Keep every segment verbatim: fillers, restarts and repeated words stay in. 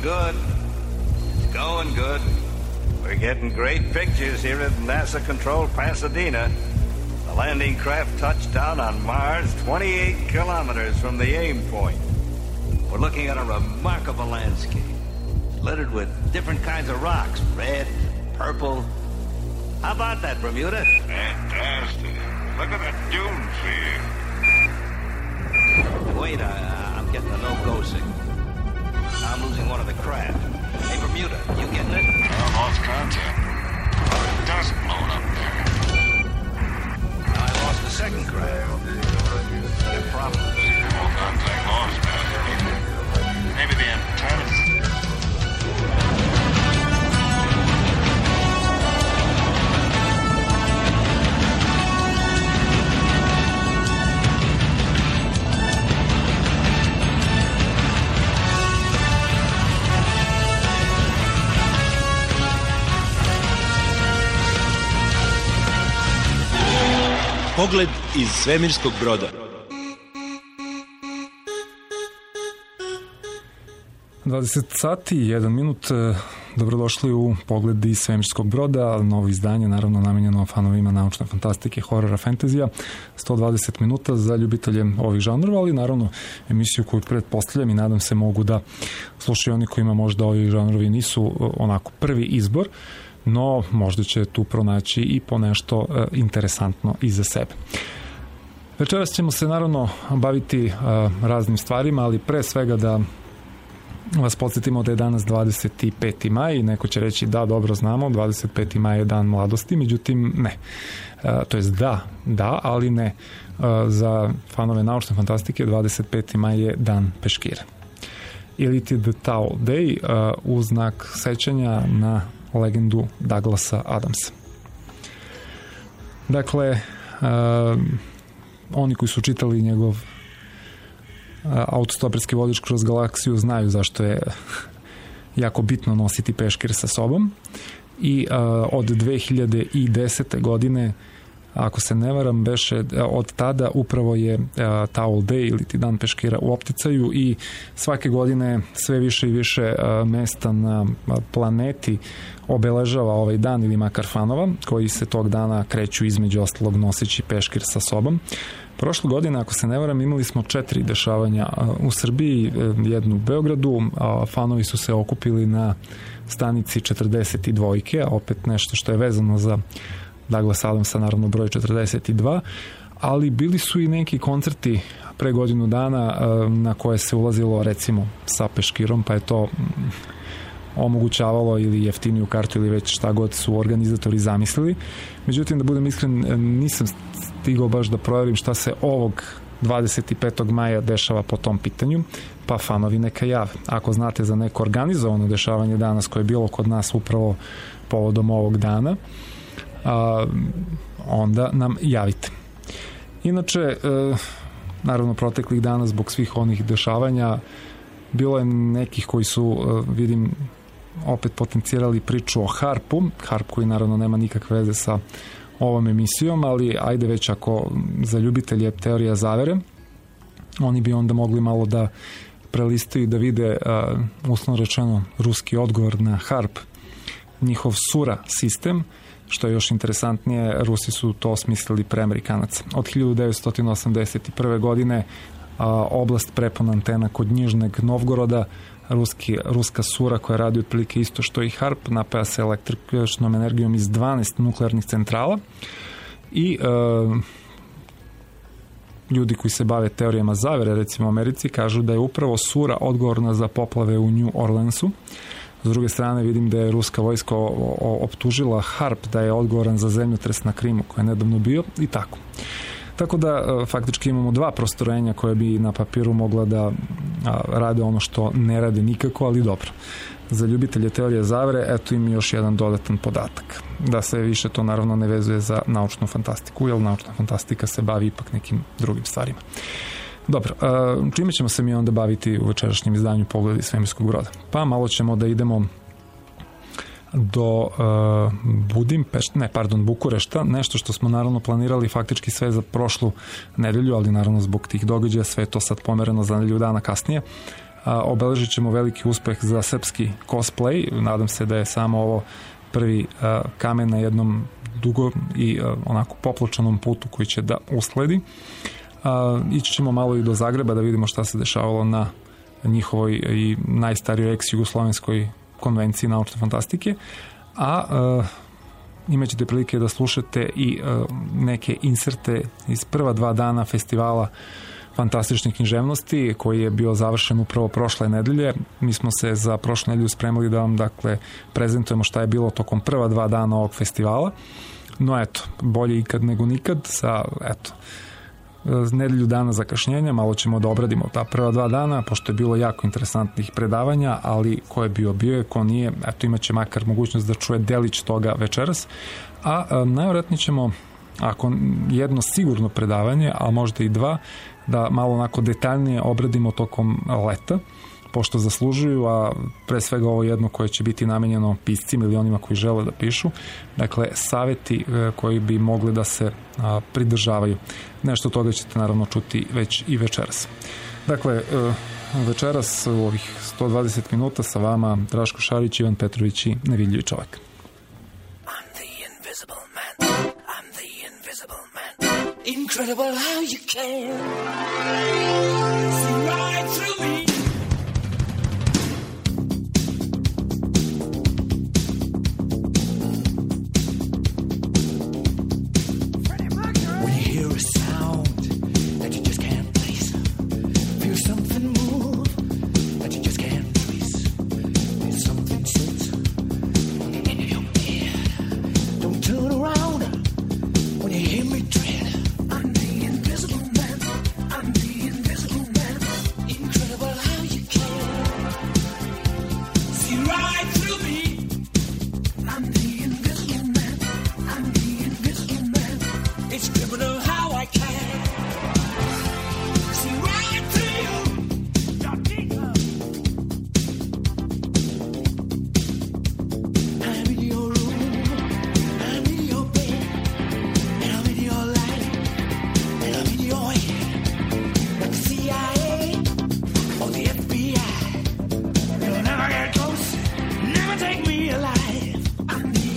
good. It's going good. We're getting great pictures here at NASA controlled Pasadena. The landing craft touched down on Mars twenty-eight kilometers from the aim point. We're looking at a remarkable landscape, littered with different kinds of rocks, red, purple. How about that, Bermuda? Fantastic. Look at the dunes here. Wait, I, I'm getting a no-go signal. I'm losing one of the craft. Hey, Bermuda, you getting it? I lost contact. It doesn't blow up there. I lost the second craft. No problem. No contact lost, man. Maybe the antennas. Pogled iz svemirskog broda. dvadeset sati i jedan minut. Dobrodošli u Pogled iz svemirskog broda, novo izdanje, naravno namenjeno fanovima naučne fantastike, horora, fantazija. sto dvadeset minuta za ljubitelje ovih žanrova, ali naravno emisiju koju pretpostavljam i nadam se mogu da slušaju oni kojima možda ovi žanrovi nisu onako prvi izbor, no možda će tu pronaći i po nešto e, interesantno i za sebe. Večeras ćemo se naravno baviti e, raznim stvarima, ali pre svega da vas podsjetimo da je danas dvadeset peti maj i neko će reći da, dobro znamo, dvadeset peti maj je dan mladosti, međutim ne. E, to jest da, da, ali ne. E, za fanove naučne fantastike dvadeset peti maj je dan peškira. Ili ti The Towel Day e, u znak sećanja na legendu Douglasa Adamsa. Dakle, uh, oni koji su čitali njegov uh, autostoperski vodič kroz galaksiju znaju zašto je jako bitno nositi peškir sa sobom i uh, od dve hiljade desete. godine, ako se ne varam, beše od tada upravo je uh, Towel Day ili ti dan peškira u opticaju i svake godine sve više i više uh, mesta na planeti obeležava ovaj dan ili makar fanova koji se tog dana kreću između ostalog noseći peškir sa sobom. Prošle godine, ako se ne varam, imali smo četiri dešavanja uh, u Srbiji, jednu u Beogradu, uh, fanovi su se okupili na stanici četrdeset dva, a opet nešto što je vezano za Douglas Adamsa, naravno broj četrdeset dva, ali bili su i neki koncerti pre godinu dana na koje se ulazilo recimo sa peškirom, pa je to omogućavalo ili jeftiniju kartu ili već šta god su organizatori zamislili. Međutim, da budem iskren, nisam stigao baš da proverim šta se ovog dvadeset petog maja dešava po tom pitanju, pa fanovi neka jave. Ako znate za neko organizovano dešavanje danas koje je bilo kod nas upravo povodom ovog dana, a, onda nam javite. Inače, e, naravno proteklih dana zbog svih onih dešavanja bilo je nekih koji su, e, vidim, opet potencirali priču o harpu, harp koji naravno nema nikakve veze sa ovom emisijom, ali ajde već ako za ljubitelje teorija zavere, oni bi onda mogli malo da prelistaju i da vide, uh, uslovno rečeno, ruski odgovor na harp, njihov Sura sistem, što je još interesantnije, Rusi su to osmislili pre Amerikanaca. Od hiljadu devetsto osamdeset prve. godine a, oblast prepon antena kod Njižneg Novgoroda, ruski, ruska Sura koja radi otprilike isto što i harp, napaja se električnom energijom iz dvanaest nuklearnih centrala i a, ljudi koji se bave teorijama zavere, recimo u Americi, kažu da je upravo Sura odgovorna za poplave u New Orleansu. S druge strane, vidim da je ruska vojska optužila harp da je odgovoran za zemljotres na Krimu koji je nedavno bio i tako. Tako da faktički imamo dva postrojenja koje bi na papiru mogla da rade ono što ne rade nikako, ali dobro. Za ljubitelje teorije zavere, eto im još jedan dodatan podatak. Da se više to naravno ne vezuje za naučnu fantastiku, jer naučna fantastika se bavi ipak nekim drugim stvarima. Dobro, čime ćemo se mi onda baviti u večerašnjem izdanju Pogled iz svemirskog broda? Pa malo ćemo da idemo do uh, Budimpešta, ne, pardon, Bukurešta, nešto što smo naravno planirali faktički sve za prošlu nedelju, ali naravno zbog tih događaja sve je to sad pomereno za nedelju dana kasnije. obeležit ćemo veliki uspeh za srpski cosplay. Nadam se da je samo ovo prvi kamen na jednom dugo i onako popločanom putu koji će da usledi. Ići ćemo malo i do Zagreba da vidimo šta se dešavalo na njihovoj i najstarijoj ex-jugoslovenskoj konvenciji naučne fantastike, a uh, imat ćete prilike da slušate i uh, neke inserte iz prva dva dana festivala fantastične književnosti koji je bio završen upravo prošle nedelje. Mi smo se za prošlu nedelju spremili da vam dakle prezentujemo šta je bilo tokom prva dva dana ovog festivala, no eto, bolje ikad nego nikad, sa eto nedelju dana zakašnjenja, malo ćemo da obradimo ta prva dva dana, pošto je bilo jako interesantnih predavanja, ali ko je bio, bio je, ko nije, eto imat će makar mogućnost da čuje delić toga večeras, a, a najvjerojatnije ćemo, ako jedno sigurno predavanje, a možda i dva, da malo onako detaljnije obradimo tokom leta, pošto zaslužuju, a pre svega ovo jedno koje će biti namenjeno piscima ili onima koji žele da pišu, dakle saveti koji bi mogli da se a, pridržavaju. Nešto toga ćete naravno čuti već i večeras. Dakle, večeras u ovih sto dvadeset minuta sa vama Draško Šarić, Ivan Petrović i Nevidljivi čovek. I'm the invisible man. I'm the invisible man. Incredible how you can see right through me. Take me alive. I'm the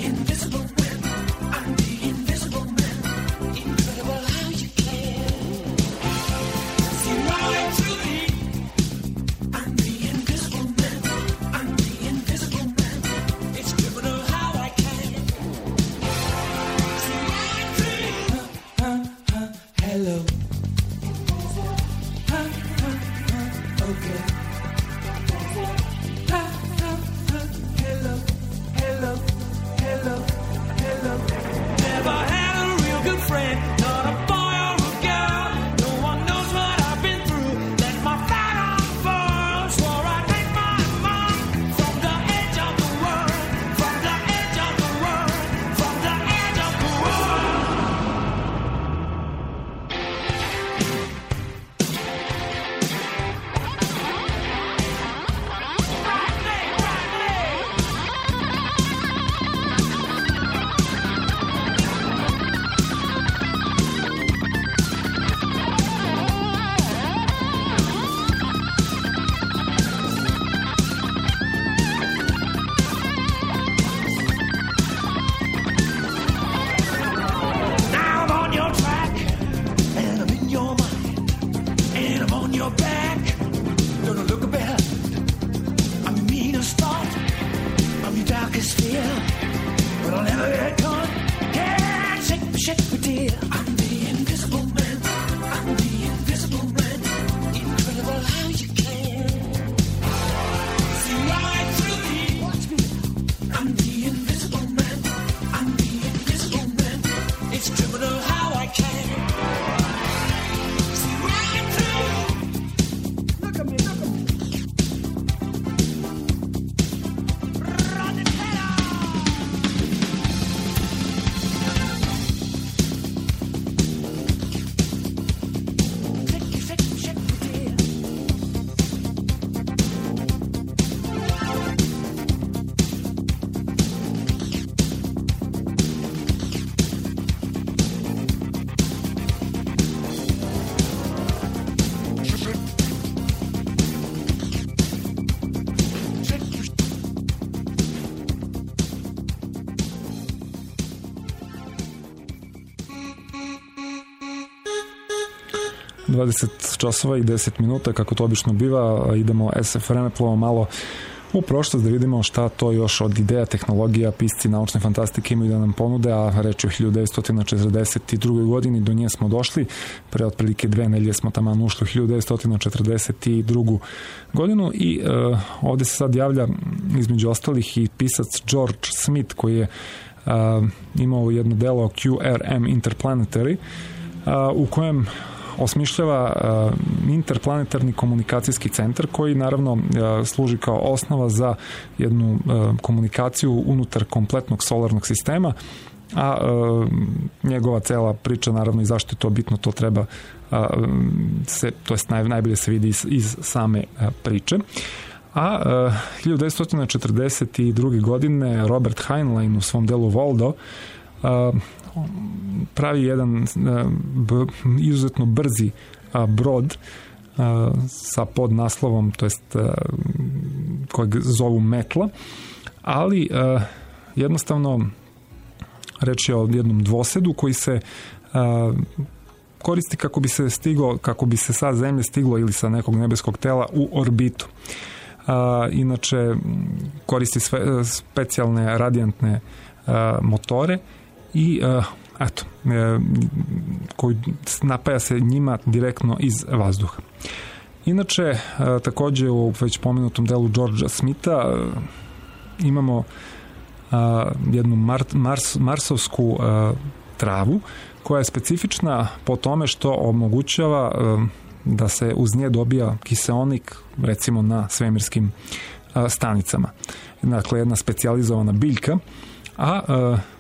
dvadeset časova i deset minuta, kako to obično biva. Idemo S F vremeplovom malo u prošlost da vidimo šta to još od ideja, tehnologija, pisci naučne fantastike imaju da nam ponude, a reč je o hiljadu devetsto četrdeset drugoj godini, do nje smo došli, pre otprilike dve nelje smo taman ušli u hiljadu devetsto četrdeset drugu godinu i uh, ovde se sad javlja između ostalih i pisac George Smith, koji je uh, imao jedno delo Q R M Interplanetary, uh, u kojem osmišljava uh, interplanetarni komunikacijski centar koji naravno uh, služi kao osnova za jednu uh, komunikaciju unutar kompletnog solarnog sistema, a uh, njegova cela priča naravno i zašto je to bitno, to treba uh, se, to jest naj, najbolje se vidi iz, iz same uh, priče. A uh, hiljadu devetsto četrdeset druge godine Robert Heinlein u svom delu Waldo uh, pravi jedan b, izuzetno brzi a, brod a, sa podnaslovom, to jest a, kojeg zovu Metla, ali a, jednostavno reč je o jednom dvosedu koji se a, koristi kako bi se stiglo, kako bi se sa Zemlje stiglo ili sa nekog nebeskog tela u orbitu. A, inače koristi sve, specijalne radijantne a, motore i uh, eto, e, koji napaja se njima direktno iz vazduha. Inače, e, takođe u već pomenutom delu Georgea Smitha e, imamo e, jednu mar, mars, marsovsku e, travu koja je specifična po tome što omogućava e, da se uz nje dobija kiseonik recimo na svemirskim e, stanicama. Dakle, jedna specijalizovana biljka, a e,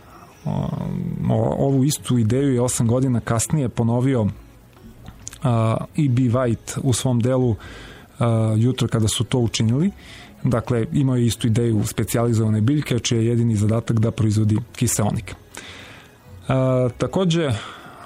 ovu istu ideju je osam godina kasnije ponovio E B White u svom delu Jutro kada su to učinili. Dakle, imao je istu ideju specijalizovane biljke, čiji je jedini zadatak da proizvodi kiseonik. Takođe,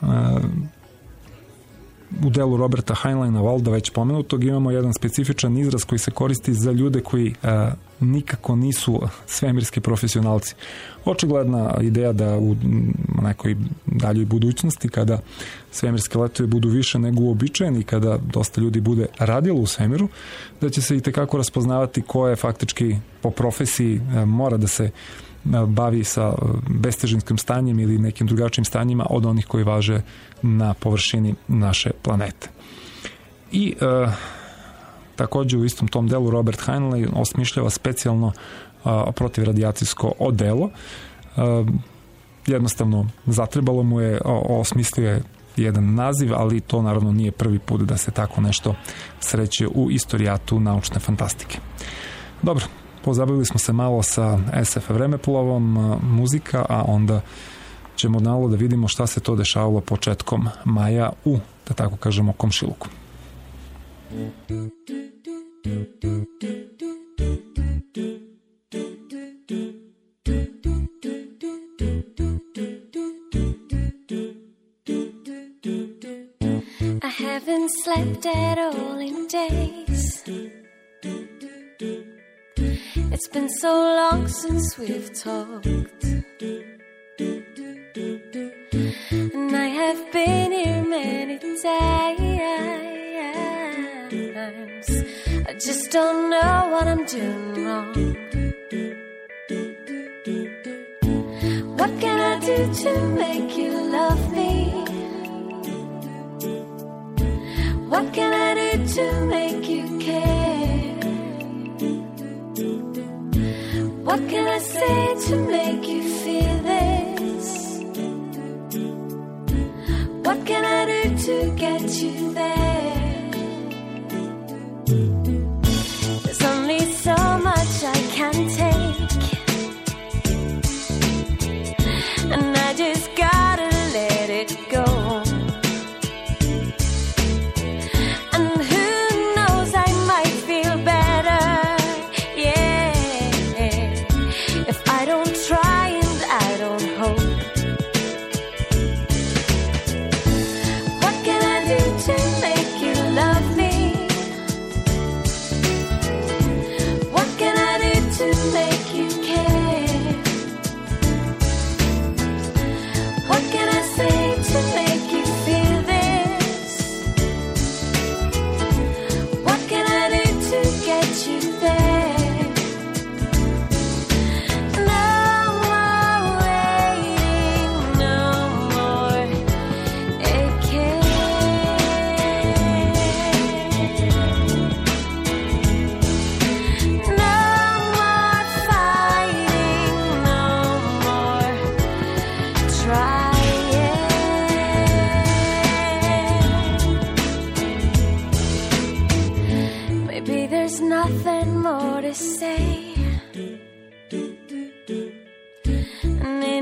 u delu Roberta Heinleina Walda već pomenutog imamo jedan specifičan izraz koji se koristi za ljude koji a, nikako nisu svemirski profesionalci. Očigledna ideja da u nekoj daljoj budućnosti, kada svemirske letove budu više nego uobičajeni, kada dosta ljudi bude radilo u svemiru, da će se i tekako raspoznavati ko je faktički po profesiji a, mora da se bavi sa bestežinskim stanjem ili nekim drugačijim stanjima od onih koji važe na površini naše planete. I e, takođe u istom tom delu Robert Heinlein osmišljava specijalno a, protivradijacijsko odelo. A, jednostavno zatrebalo mu je, osmislio je jedan naziv, ali to naravno nije prvi put da se tako nešto sreće u istorijatu naučne fantastike. Dobro, pozabavili smo se malo sa S F vremeplovom, muzika, a onda ćemo malo da vidimo šta se to dešavalo početkom maja u, da tako kažemo, komšiluku. I haven't slept at all in days. It's been so long since we've talked, and I have been here many times. I just don't know what I'm doing wrong. What can I do to make you love me? What can I do to make you care? What can I say to make you feel this? What can I do to get you there? There's only so much I can take, and I just gotta let it go. To make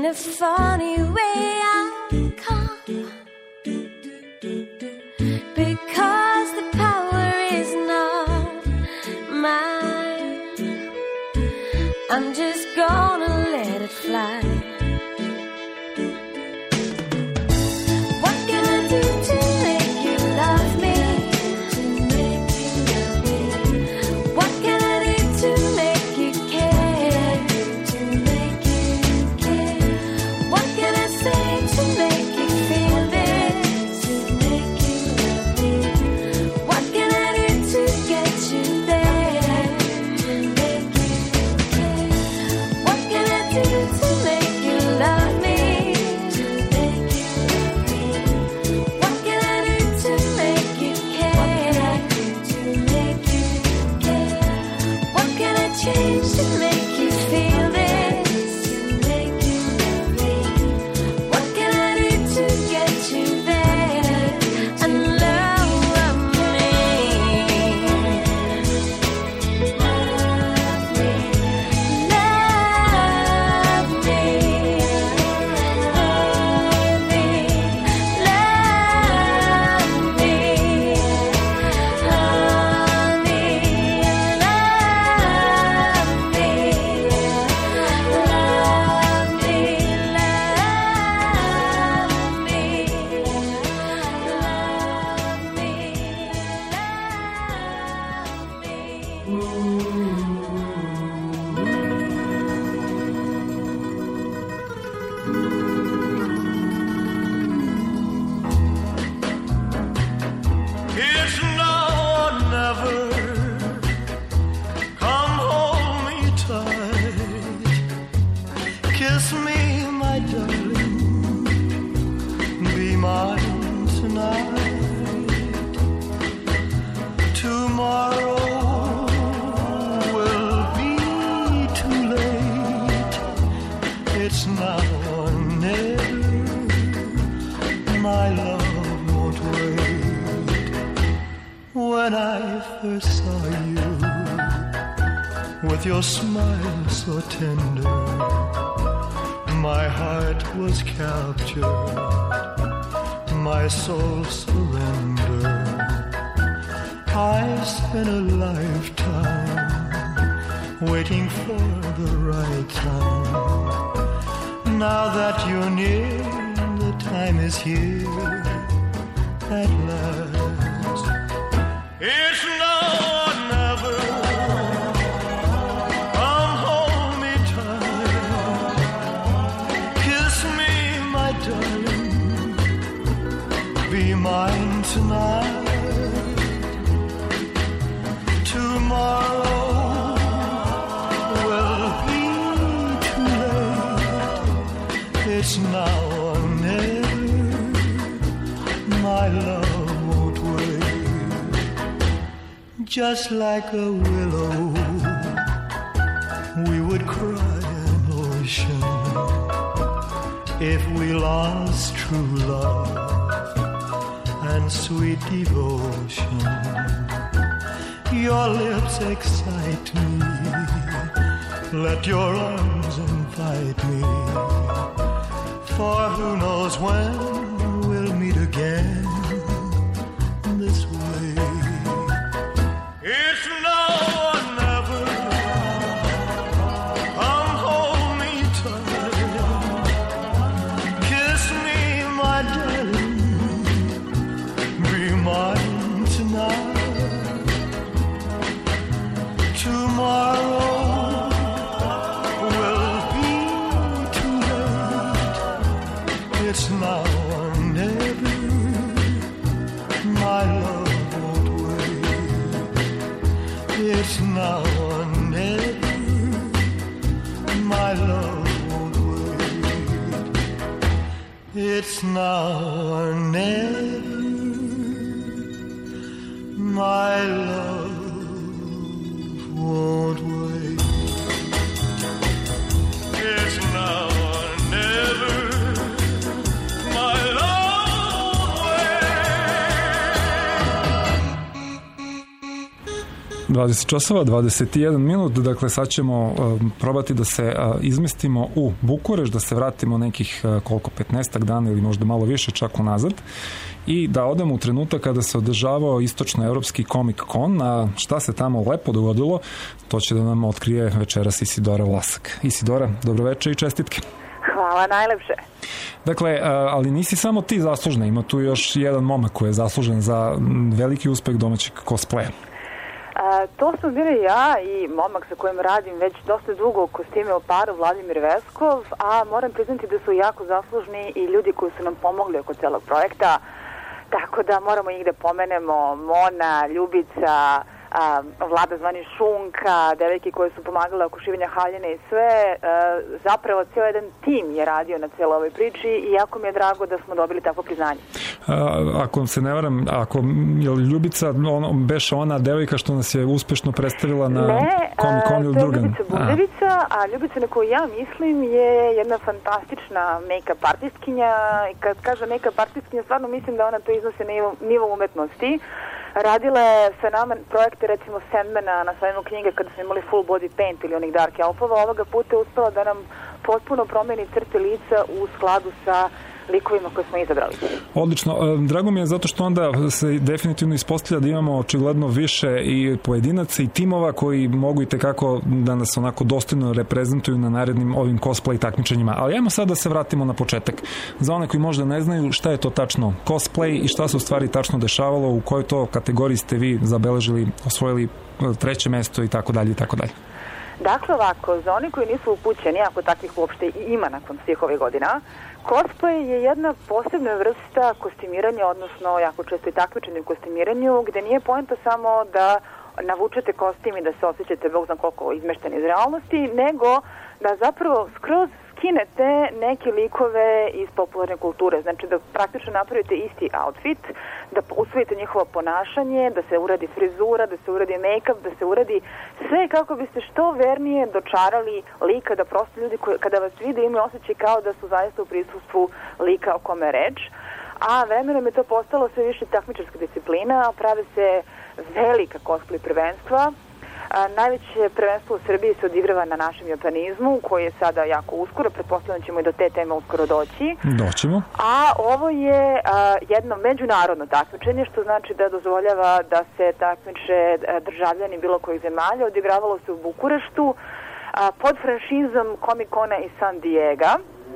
a funny way I come, because the power is not mine. I'm just gonna let it fly. What can I do to make you love me? What can I do to make you care? What can I say to make you feel this? What can I do to get you there? What can I do to make you love me? What can I do to make you care? What can I change to make you feel this? What can I do to get you there and love me? Love me, love me, love me, love me, honey, It's now or never. Come hold me tight. Kiss me, my darling. Be mine tonight. Tomorrow will be too late. It's now or never. My love won't wait. When I first saw you, with your smile so tender, my heart was captured, my soul surrendered. I spent a lifetime waiting for the right time. Now that you're near, the time is here at last. It's now or never. Come hold me tight. Kiss me, my darling. Be mine tonight. Tomorrow will be too late. It's now or never. My love won't wait. Just like a willow, we would cry an ocean if we lost true love and sweet devotion. Your lips excite me. Let your arms invite me. For who knows when we'll meet again this way. It's now or never. Come hold me tight. Kiss me, my darling. Be mine tonight. Tomorrow will be too late. It's now or never. My love won't wait. It's now or never. My love won't wait. It's now or never. My love won't wait. It's now or never. My love won't wait. dvadeset časova, dvadeset jedan minut, dakle sad ćemo uh, probati da se uh, izmestimo u Bukureš, da se vratimo nekih uh, koliko, petnaestak dana ili možda malo više čak unazad i da odemo u trenutak kada se održavao istočnoevropski Comic Con, a šta se tamo lepo dogodilo, to će da nam otkrije večeras Isidora Vlasak. Isidora, dobroveče i čestitke. Hvala najlepše. Dakle, ali nisi samo ti zaslužna, ima tu još jedan momak koji je zaslužen za veliki uspeh domaćeg cosplaya. A, to sam bila ja i momak sa kojim radim već dosta dugo u kostime o paru, Vladimir Veskov, a moram priznati da su jako zaslužni i ljudi koji su nam pomogli oko celog projekta, tako da moramo ih da pomenemo, Mona, Ljubica, a, Vlada zvani Šunka, devojke koje su pomagale oko šivenja haljine i sve. A, zapravo cijel jedan tim je radio na cijeloj ovoj priči i jako mi je drago da smo dobili takvo priznanje. A, ako se ne varam, ako je Ljubica ono, beše ona devojka što nas je uspešno predstavila na Comic Con ili drugan? Ne, to je Ljubica Budevica, a Ljubica na koju ja mislim je jedna fantastična make-up artistkinja i kad kažem make-up artistkinja stvarno mislim da ona to iznosi na nivo, nivo umetnosti. Radila je sa nama projekte recimo Sandmana na sajmu knjige kada smo imali full body paint ili onih dark elfova. Ovoga puta je uspela da nam potpuno promeni crte lica u skladu sa likovima koje smo izabrali. Odlično. Drago mi je zato što onda se definitivno ispostavlja da imamo očigledno više i pojedinaca i timova koji mogu i tekako da nas onako dostojno reprezentuju na narednim ovim cosplay takmičenjima. Ali ajmo sad da se vratimo na početak. Za one koji možda ne znaju šta je to tačno cosplay i šta se u stvari tačno dešavalo, u kojoj to kategoriji ste vi zabeležili, osvojili treće mesto i tako dalje i tako dalje. Dakle ovako, za oni koji nisu upućeni, ako takvih uopšte i ima nakon svih ovih godina, cosplay je jedna posebna vrsta kostimiranja, odnosno jako često i takmičenje u kostimiranju, gde nije poenta samo da navučete kostim i da se osjećate bog zna koliko izmešteni iz realnosti, nego da zapravo skroz skinete neke likove iz popularne kulture. Znači da praktično napravite isti outfit, da usvojite njihovo ponašanje, da se uradi frizura, da se uradi make-up, da se uradi sve kako biste što vernije dočarali lika, da prosto ljudi koji, kada vas vide imaju osjećaj kao da su zaista u prisustvu lika o kome je reč. A vremenom je to postalo sve više takmičarska disciplina, prave se velika cosplay prvenstva. A, najveće prvenstvo u Srbiji se odigrava na našem japanizmu, koji je sada jako uskoro, pretpostavljam ćemo i do te teme uskoro doći. Doćemo. A ovo je a, jedno međunarodno takmičenje, što znači da dozvoljava da se takmiče državljani bilo kojih zemalja. Odigravalo se u Bukureštu a, pod franšizom Comic-Cona iz San Diega.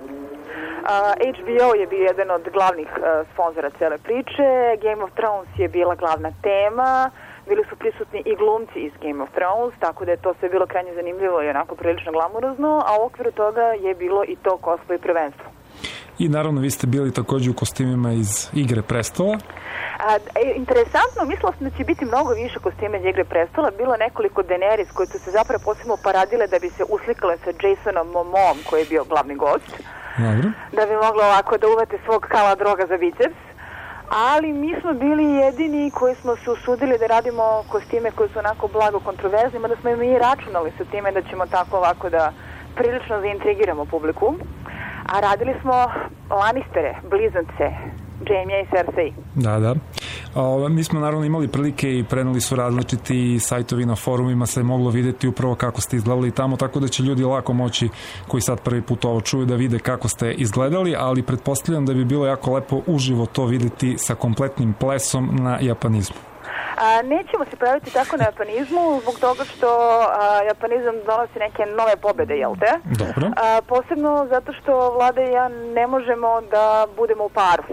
A, H B O je bio jedan od glavnih a, sponzora cele priče, Game of Thrones je bila glavna tema, bili su prisutni i glumci iz Game of Thrones, tako da je to sve bilo krajnje zanimljivo i onako prilično glamurozno, a u okviru toga je bilo i to cosplay prvenstvo. I naravno vi ste bili takođe u kostimima iz Igre prestola. A, e, interesantno, mislila sam da će biti mnogo više kostima iz Igre prestola, bilo nekoliko Daenerys koji su se zapravo posebno paradile da bi se uslikale sa Jasonom Momom koji je bio glavni gost. Dobro. Da bi moglo ovako da uvate svog kala droga za biceps. Ali mi smo bili jedini koji smo se usudili da radimo kostime koji su onako blago kontroverzni, mada smo i mi računali sa time da ćemo tako ovako da prilično zaintrigiramo publiku. A radili smo Lannistere, blizance, Jaime i Cersei. Da, da. O, mi smo naravno imali prilike i preneli su različiti sajtovi na forumima, se je moglo videti upravo kako ste izgledali tamo, tako da će ljudi lako moći koji sad prvi put ovo čuju da vide kako ste izgledali, ali pretpostavljam da bi bilo jako lepo uživo to videti sa kompletnim plesom na japanizmu. A, nećemo se praviti tako na japanizmu zbog toga što a, japanizam donosi neke nove pobede, jel te? Dobro. A, posebno zato što Vlada i ja ne možemo da budemo u paru.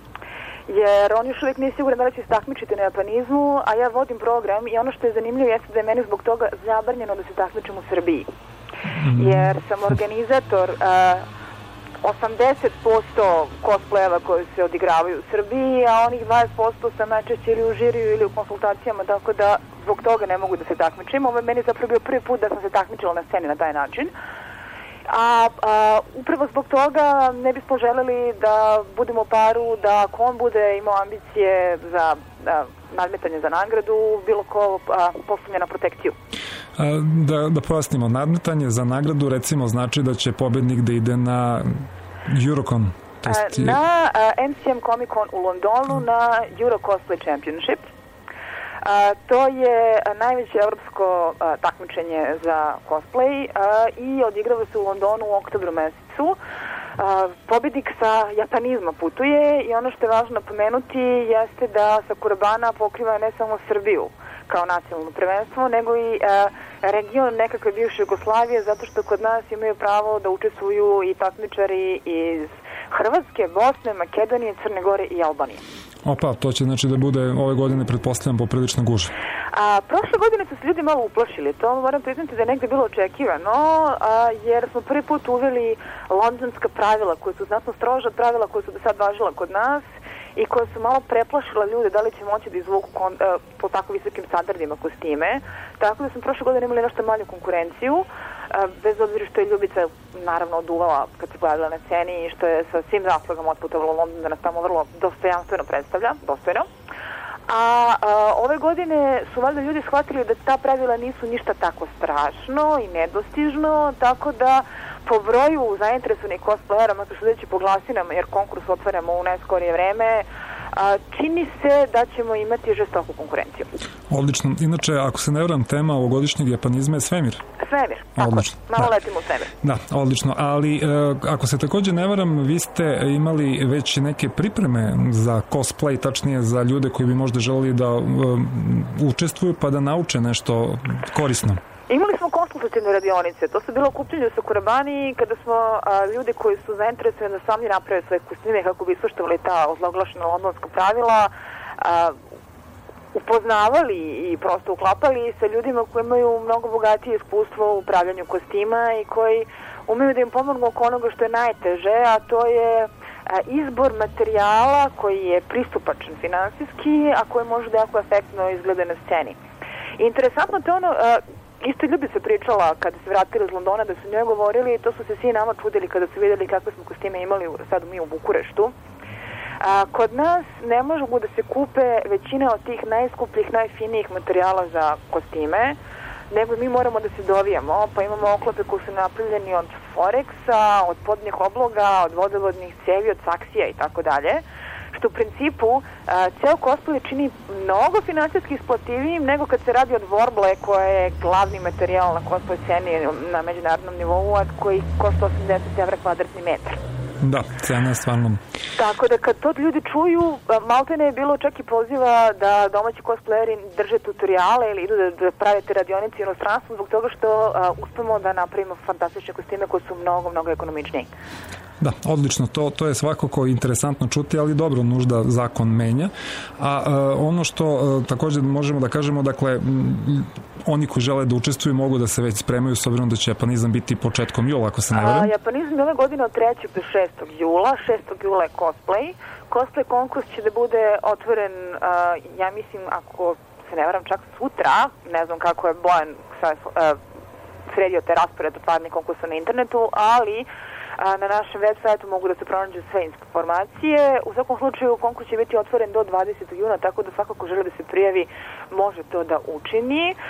Jer on još uvijek nije siguran da li će se takmičiti na japanizmu, a ja vodim program i ono što je zanimljivo jeste da je meni zbog toga zabranjeno da se takmičim u Srbiji. Mm. Jer sam organizator a, osamdeset posto cosplayeva koji se odigravaju u Srbiji, a onih dvadeset posto sam najčešće ili u žiriju ili u konsultacijama, tako da zbog toga ne mogu da se takmičim. Ovo je meni zapravo bio prvi put da sam se takmičila na sceni na taj način. A, a upravo zbog toga ne bismo želeli da budemo u paru, da ako on bude imao ambicije za a, nadmetanje za nagradu, bilo ko postavlja na protekciju. A, da, da pojasnimo, nadmetanje za nagradu recimo znači da će pobednik da ide na Eurocon test. Na a, M C M Comic Con u Londonu, na Euro Cosplay Championship. A, to je najveće evropsko a, takmičenje za cosplay a, i odigrava se u Londonu u oktobru mesecu. A, pobednik sa japanizma putuje i ono što je važno napomenuti jeste da Sakurabana pokriva ne samo Srbiju kao nacionalno prvenstvo, nego i a, region nekakve bivše Jugoslavije, zato što kod nas imaju pravo da učestvuju i takmičari iz Hrvatske, Bosne, Makedonije, Crne Gore i Albanije. Opa, to će znači da bude ove godine, pretpostavljam, poprilično gužva. A, prošle godine su se ljudi malo uplašili, to moram priznati da je negde bilo očekivano, a, jer smo prvi put uveli londonska pravila koja su znatno stroža od pravila koja su do sad važila kod nas i koja su malo preplašila ljude da li će moći da izvuku kon, a, po tako visokim standardima kostime, tako da smo prošle godine imali nešto manju konkurenciju, a, bez obzira što je Ljubica naravno oduvala kad se pojavila na sceni i što je sa svim zaslugama otputovala u London da nas tamo vrlo dostojanstveno predstavlja, dostojno. A, a ove godine su valjda ljudi shvatili da ta pravila nisu ništa tako strašno i nedostižno, tako da po broju zainteresovanih cosplayera, makar sudeći po glasinama, jer konkurs otvaramo u najskorije vreme, a, čini se da ćemo imati žestoku konkurenciju. Odlično. Inače, ako se ne varam, tema ovogodišnjeg japanizma je svemir. Svemir, tako. Odlično. Malo Da. letimo u svemir. Da, odlično. Ali e, ako se takođe ne varam, vi ste imali već neke pripreme za cosplay, tačnije za ljude koji bi možda želeli da e, učestvuju pa da nauče nešto korisno. Imali smo konsultativne radionice, to su bilo okupljanje u Sakurabani kada smo a, ljudi koji su zainteresovani da sami naprave svoje kostime kako bi ispoštovali ta ozloglašena londonska pravila, a, upoznavali i prosto uklapali sa ljudima koji imaju mnogo bogatije iskustvo u upravljanju kostima i koji umeju da im pomognu oko onoga što je najteže, a to je a, izbor materijala koji je pristupačan finansijski, a koji može da jako efektno izgleda na sceni. Interesantno to je ono, a, isto Ljubi se pričala kada se vratila iz Londona da su njoj govorili i to su se svi nama čudili kada su vidjeli kakve smo kostime imali sad mi u Bukureštu. A, kod nas ne mogu da se kupe većina od tih najskupljih, najfinijih materijala za kostime, nego mi moramo da se dovijamo, pa imamo oklope koji su napravljeni od foreksa, od podnih obloga, od vodovodnih cevi, od saksija i tako dalje, što u principu a, ceo cosplay čini mnogo finansijski isplativijim nego kad se radi od Vorble, koja je glavni materijal na cosplay sceni na međunarodnom nivou, a koji košta osamdeset evra kvadratni metar. Da, cena je stvarno. Tako da kad to ljudi čuju, maltene je bilo čak i poziva da domaći cosplayeri drže tutoriale ili idu da, da prave te radionice u inostranstvu zbog toga što a, uspemo da napravimo fantastične kostime koji su mnogo, mnogo ekonomičniji. Da, odlično, to, to je svakako interesantno čuti, ali dobro, nužda zakon menja. A e, ono što e, također možemo da kažemo, dakle, m, oni koji žele da učestvuju mogu da se već spremaju s obzirom da će japanizam biti početkom jula, ako se ne varam. A, japanizam je ove godine od trećeg do šestog jula. šestog jula je cosplay. Cosplay konkurs će da bude otvoren, a, ja mislim, ako se ne varam, čak sutra. Ne znam kako je Bojan sa, a, sredio te raspored otvarnih konkursa na internetu, ali a, na našem web sajtu mogu da se pronađu sve informacije. U svakom slučaju konkurs će biti otvoren do dvadesetog juna, tako da svako ko želi da se prijavi može to da učini. E,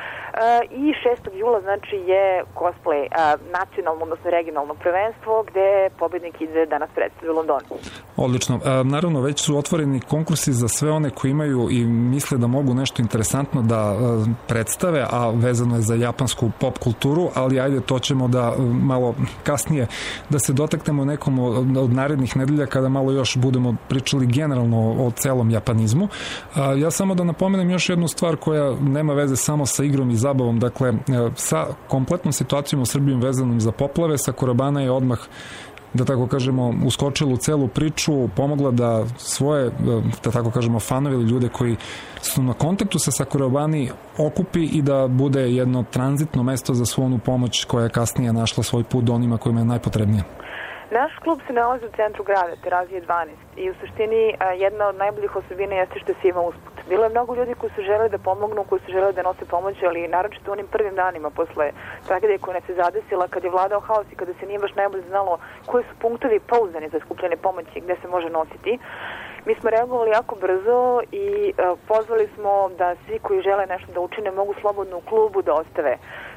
I šestog jula znači je cosplay a, nacionalno, odnosno regionalno prvenstvo gde pobednik ide da nas predstavi u Londonu. Odlično. E, naravno, već su otvoreni konkursi za sve one koji imaju i misle da mogu nešto interesantno da e, predstave, a vezano je za japansku pop kulturu, ali ajde, to ćemo da e, malo kasnije da se dotaknemo nekom od, od narednih nedelja kada malo još budemo pričali generalno o, o celom japanizmu. E, ja samo da napomenem još jednu stvar koja nema veze samo sa igrom i zabavom, dakle, e, sa kompletnom situacijom u Srbiji vezanom za poplave, Sakurabana je odmah, da tako kažemo, uskočila u celu priču, pomogla da svoje, da tako kažemo, fanove ili ljude koji su na kontaktu sa Sakurabani okupi i da bude jedno tranzitno mesto za svu onu pomoć koja je kasnije našla svoj put do onima kojima je najpotrebnija. Naš klub se nalazi u centru grada, Terazije dvanaest, i u suštini a, jedna od najboljih osobina jeste što se ima usput. Bilo je mnogo ljudi koji su želeli da pomognu, koji su želeli da nose pomoć, ali naročito u onim prvim danima posle tragedije koja nas je zadesila, kad je vladao haos i kada se nije baš najbolje znalo koji su punktovi pouzdani za skupljanje pomoći, gde se može nositi. Mi smo reagovali jako brzo i a, pozvali smo da svi koji žele nešto da učine mogu slobodno u klubu da ostave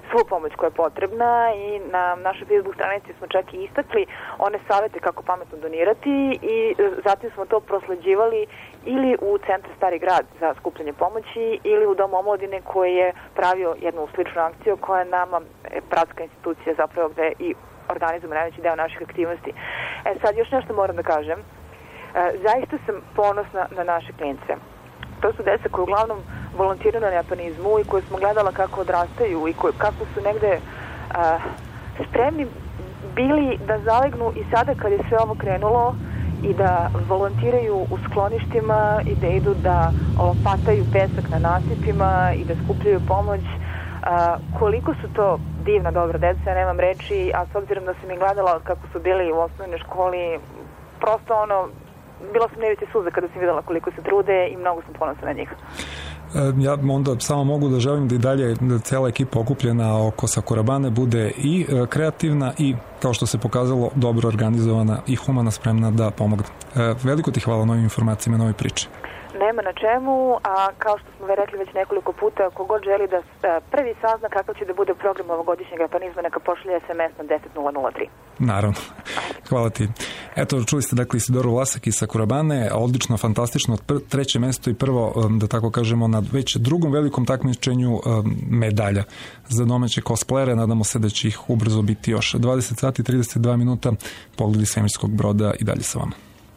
svu pomoć koja je potrebna i na našoj Facebook stranici smo čak i istakli one savete kako pametno donirati i zatim smo to prosleđivali ili u Centar Stari grad za skupljanje pomoći ili u Dom omladine koji je pravio jednu sličnu akciju koja je nama bratska institucija zapravo gde i organizujemo najveći deo naših aktivnosti. E sad još nešto moram da kažem. E, zaista sam ponosna na naše klince. To su deca koje uglavnom volontiraju na japanizmu i koje smo gledala kako odrastaju i koje, kako su negde a, spremni bili da zalegnu i sada kad je sve ovo krenulo i da volontiraju u skloništima i da idu da lopataju pesak na nasipima i da skupljaju pomoć. A, koliko su to divna, dobra deca, ja nemam reči, a s obzirom da sam ih gledala kako su bili u osnovnoj školi, prosto ono, bila sam neviće suza kada sam videla koliko se trude i mnogo sam ponosna na njih. Ja onda samo mogu da želim da i dalje da cela ekipa okupljena oko Sakurabane bude i kreativna i, kao što se pokazalo, dobro organizovana i humana, spremna da pomogne. Veliko ti hvala na ovim informacijama i na ovoj priči. Nema na čemu, a kao što smo rekli već nekoliko puta, kogod želi da prvi sazna kakav će da bude program ovogodišnjeg japanizma, neka pošalje es em es na deset nula nula tri. Naravno. Hvala ti. Eto, čuli ste dakle Isidoru Lasak iz Sakurabane, odlično, fantastično, treće mesto i prvo, da tako kažemo, na već drugom velikom takmičenju medalja za domaće cosplayere. Nadamo se da će ih ubrzo biti još. dvadeset sati i trideset dva minuta, Pogledi svemirskog broda i dalje sa vama.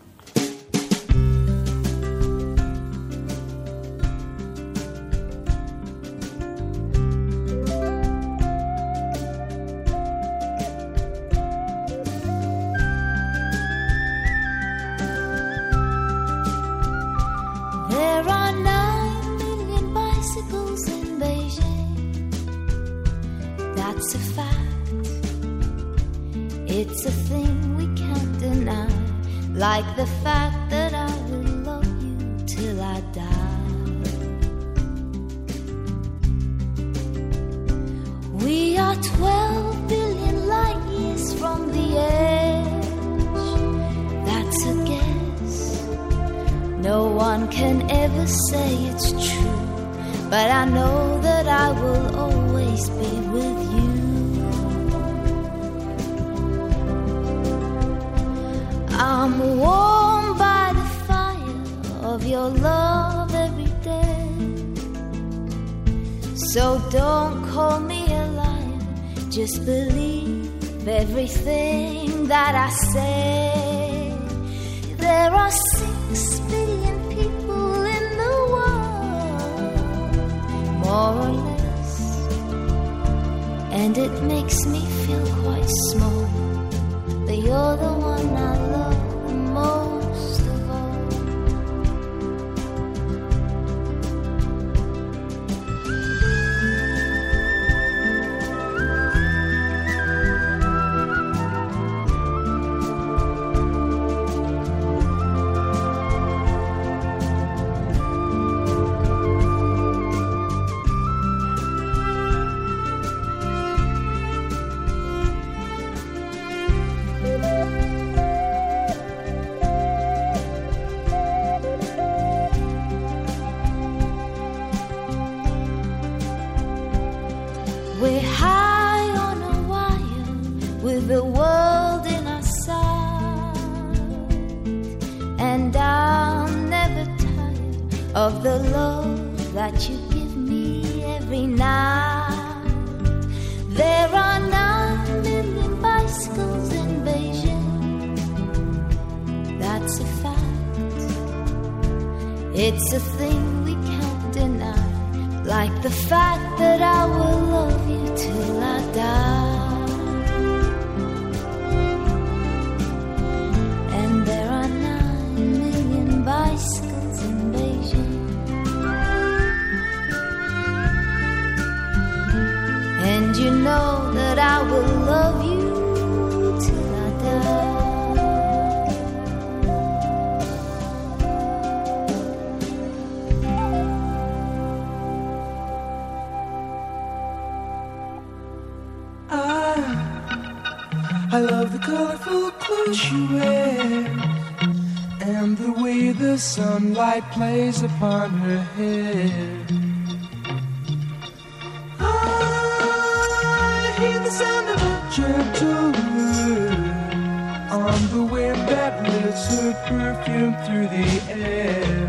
Like the fact that I will love you till I die. We are twelve billion light years from the edge. That's a guess. No one can ever say it's true, but I know that I will always be with you. I'm warmed by the fire of your love every day. So don't call me a liar, just believe everything that I say. There are six billion people in the world, more or less, and it makes me feel quite small, but you're the one I love most of all. We're high on a wire with the world in our sight, and I'll never tire of the love that you give me every night. There are nine million bicycles in Beijing, that's a fact. It's a thing we can't deny, like the fact that I will love you till I die. And there are nine million bicycles in Beijing, and you know that I will love you till I die. I love the colorful clothes she wears and the way the sunlight plays upon her hair. Ah, gentle word on the wind that lifts her perfume through the air.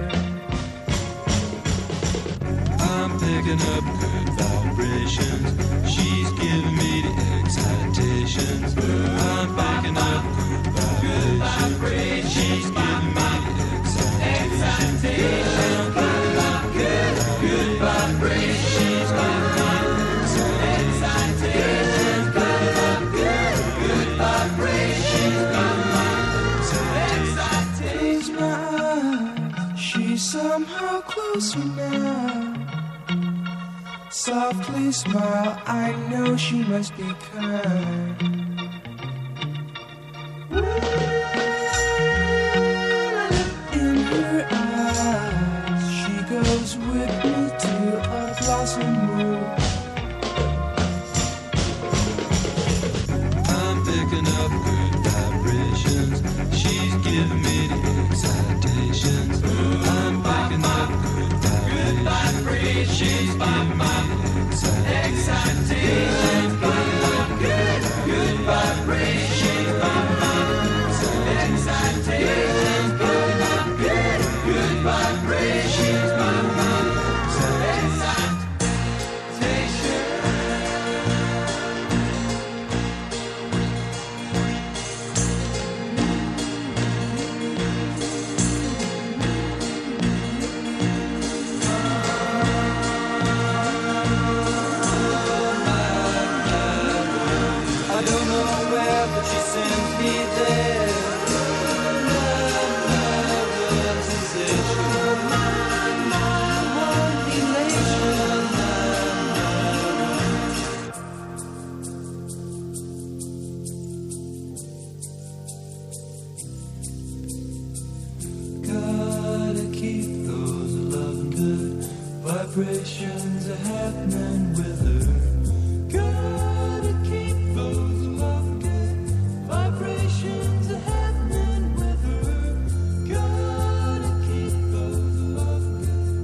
I'm picking up good vibrations. She's giving me the excitations. I'm picking up good vibrations. She's giving me the excitations. I'm picking up good, good vibrations. She's giving me the excitations. Picking up good, good vibrations. She's giving me the excitations. Close my eyes, she's somehow closer now. Softly smile, I know she must be kind. In her eyes, she goes with me to a blossom room. I'm picking up good vibrations. She's giving me the excitations. I'm picking up good vibrations. She's giving me excitations. Picking up good, good vibrations. Excitations. Picking up good, good vibrations. Vibrations are happening with her. Gotta keep those love good. Vibrations are happening with her. Gotta keep those love good.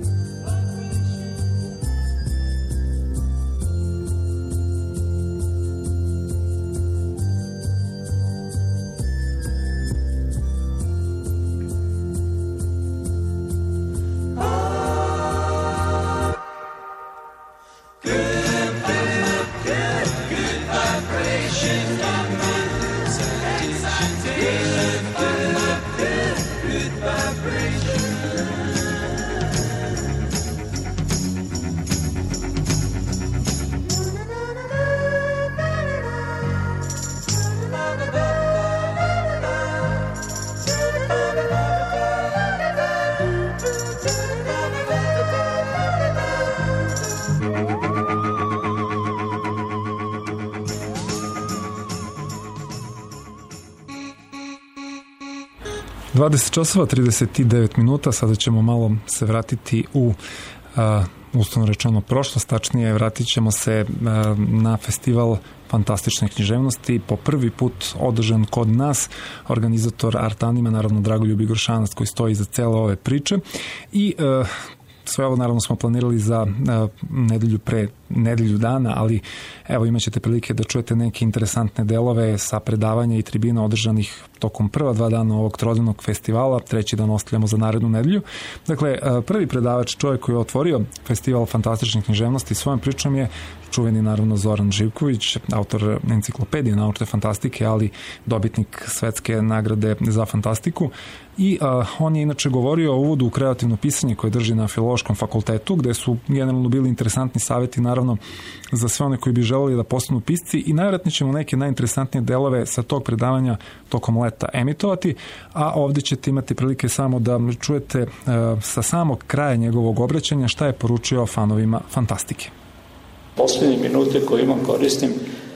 dvadeset časova trideset devet minuta, sada ćemo malo se vratiti u a, uslovno rečeno prošlost, tačnije vratit ćemo se a, na festival fantastične književnosti, po prvi put održan kod nas, organizator Art Anima, naravno Dragoljub Igoršanac koji stoji iza cele ove priče i a, sve ovo naravno smo planirali za a, nedelju pre nedelju dana, ali evo imaćete prilike da čujete neke interesantne delove sa predavanja i tribina održanih tokom prva dva dana ovog trodenog festivala, treći dan ostavljamo za narednu nedelju. Dakle, prvi predavač, čovjek koji je otvorio festival fantastičnih književnosti svojom pričom je čuveni naravno Zoran Živković, autor enciklopedije naučne fantastike, ali dobitnik svetske nagrade za fantastiku. I a, on je inače govorio o uvodu u kreativno pisanje koje drži na Filološkom fakultetu, gde su generalno bili interesantni savjeti naravno za sve one koji bi želeli da postanu pisci i najvjerojatnije ćemo neke najinteresantnije delove sa tog predavanja tokom leta emitovati, a ovdje ćete imati prilike samo da čujete uh, sa samog kraja njegovog obraćanja šta je poručio fanovima fantastike. Posljednje minute koje imam koristim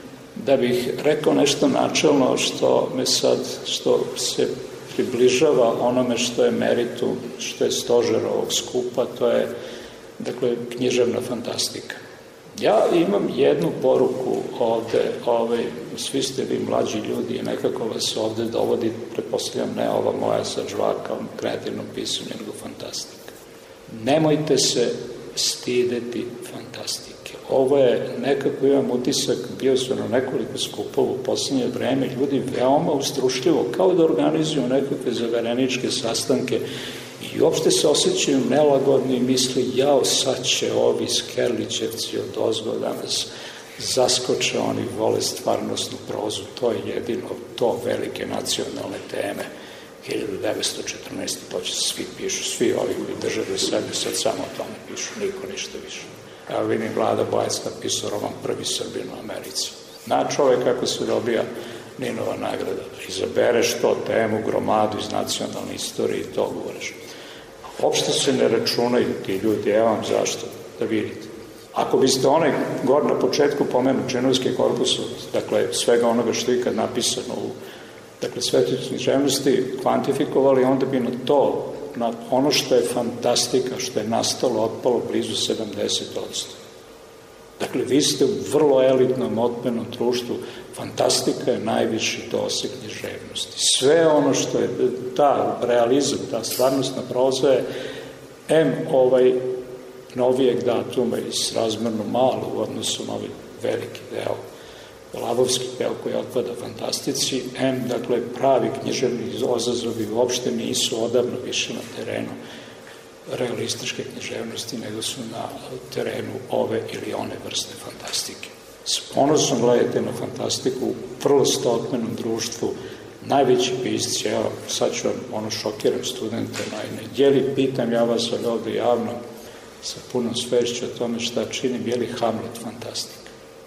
da bih rekao nešto načelno što me sad, što se približava onome što je meritum, što je stožer ovog skupa, to je, dakle, književna fantastika. Ja imam jednu poruku ovde, ove, svi ste vi mlađi ljudi i nekako vas ovde dovodi, pretpostavljam ne ova moja sad žvaka o kreativnom pisanju, nego fantastika. Nemojte se stideti fantastike. Ovo je nekako, imam utisak, bio su na nekoliko skupova u posljednje vreme, ljudi veoma ustrušljivo, kao da organizuju nekakve zavereničke sastanke i uopšte se osjećaju nelagodni i misli, jao, sad će ovi Skerlićevci od ozgo da nas zaskoče, oni vole stvarnostnu prozu, to je jedino, to velike nacionalne teme. hiljadu devetsto četrnaeste. to će svi pišu, svi ovi koji drže do sebe, sad samo o tome pišu, niko ništa više. Evo vidim, Vlada Bojec napisao roman Prvi Srbin u Americi. Na čovek kako se dobija Ninova nagrada. Izabereš to temu, gromadu iz nacionalne istorije i to govoriš. Uopšte se ne računaju ti ljudi, evo vam zašto, da vidite. Ako biste onaj gor na početku pomenu Činovski korpus, dakle svega onoga što je ikad napisano u dakle sveticu književnosti, kvantifikovali, onda bi na to, na ono što je fantastika, što je nastalo, otpalo blizu sedamdeset posto. Dakle, vi ste u vrlo elitnom, otmenom društvu, fantastika je najviši doseg književnosti. Sve ono što je ta realizam, ta stvarnostna proza je em ovaj novijeg datuma i srazmerno malo u odnosu na ovaj veliki deo, lavovski deo koji otpada fantastici, em, dakle, pravi književni ozazovi uopšte nisu odavno više na terenu realističke književnosti, nego su na terenu ove ili one vrste fantastike. S ponosom gledajte na fantastiku u vrlo stotmenom društvu, najveći pisci, evo, sad ću vam ono šokiram studente, naime, je li, pitam ja vas ovdje javno, sa punom svešću o tome šta činim, je li Hamlet fantastika?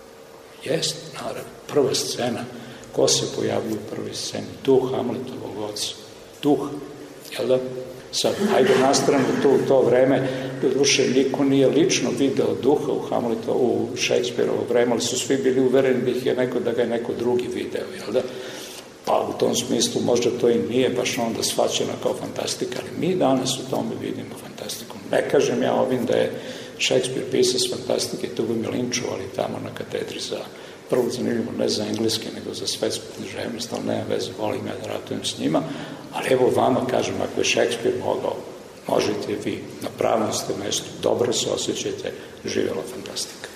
Jest, naravno, prva scena, ko se pojavlja u prvoj sceni? Duh Hamletovog oca. Duh, jel da? Sad, ajde nastranu to u to vreme, doduše, niko nije lično video duha u Hamleto, u Šekspirovo vreme, ali su svi bili uvereni da ih je neko, da ga je neko drugi video, jel da? Pa u tom smislu možda to i nije baš onda shvaćeno kao fantastika, ali mi danas u tome vidimo fantastiku. Ne kažem ja ovim da je Šekspir pisac fantastike, to bi mi linčovali tamo na katedri za prvo zanimljivo, ne za engleski, nego za svetsku književnost, ali nema veze, volim ja da ratujem s njima, ali evo vama kažem, ako je Šekspir mogao, možete vi, na pravom ste mestu, dobro se osjećajte, živjela fantastika.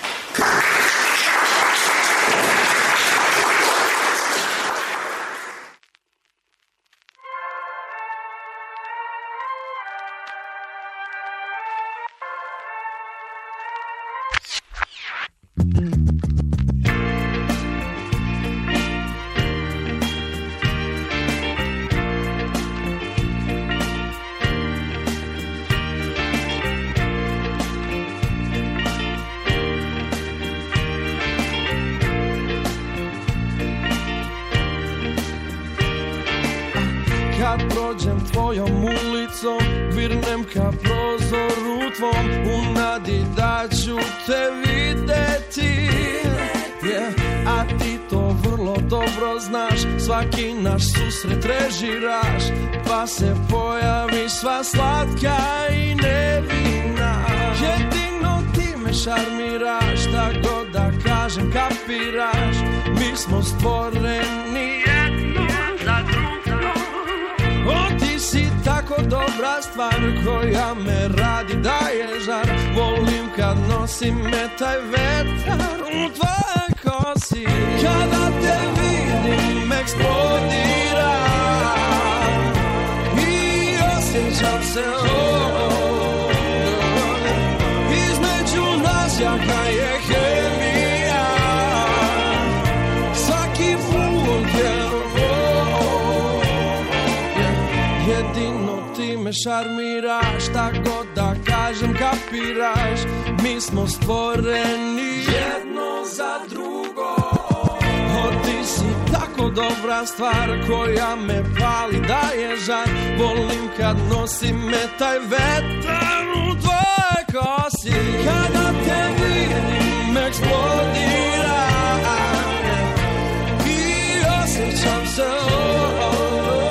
Kad prođem tvojom ulicom, virnem ka prozoru tvom, u nadi da ću te videti, yeah. A ti to vrlo dobro znaš, svaki naš susret režiraš, pa se pojavi sva slatka i nevina. Jedino ti me šarmiraš, šta god da kažem kapiraš, mi smo stvoreni jedno za drugo. O, ti si tako dobra stvar koja me radi daje žar, volim kad nosi me taj vetar u tvoje kosi. Kada te vidim eksplodira i osjećam se oh, između nas jaka je hemija, svaki put je jedino ti me šarmiraš, šta god da kažem kapiraš, mi smo stvoreni jedno za drugo. O, ti si tako dobra stvar koja me pali daje žar, volim kad nosi me taj vetar u tvoje kosi. Kada te vidim eksplodira i osjećam se oh,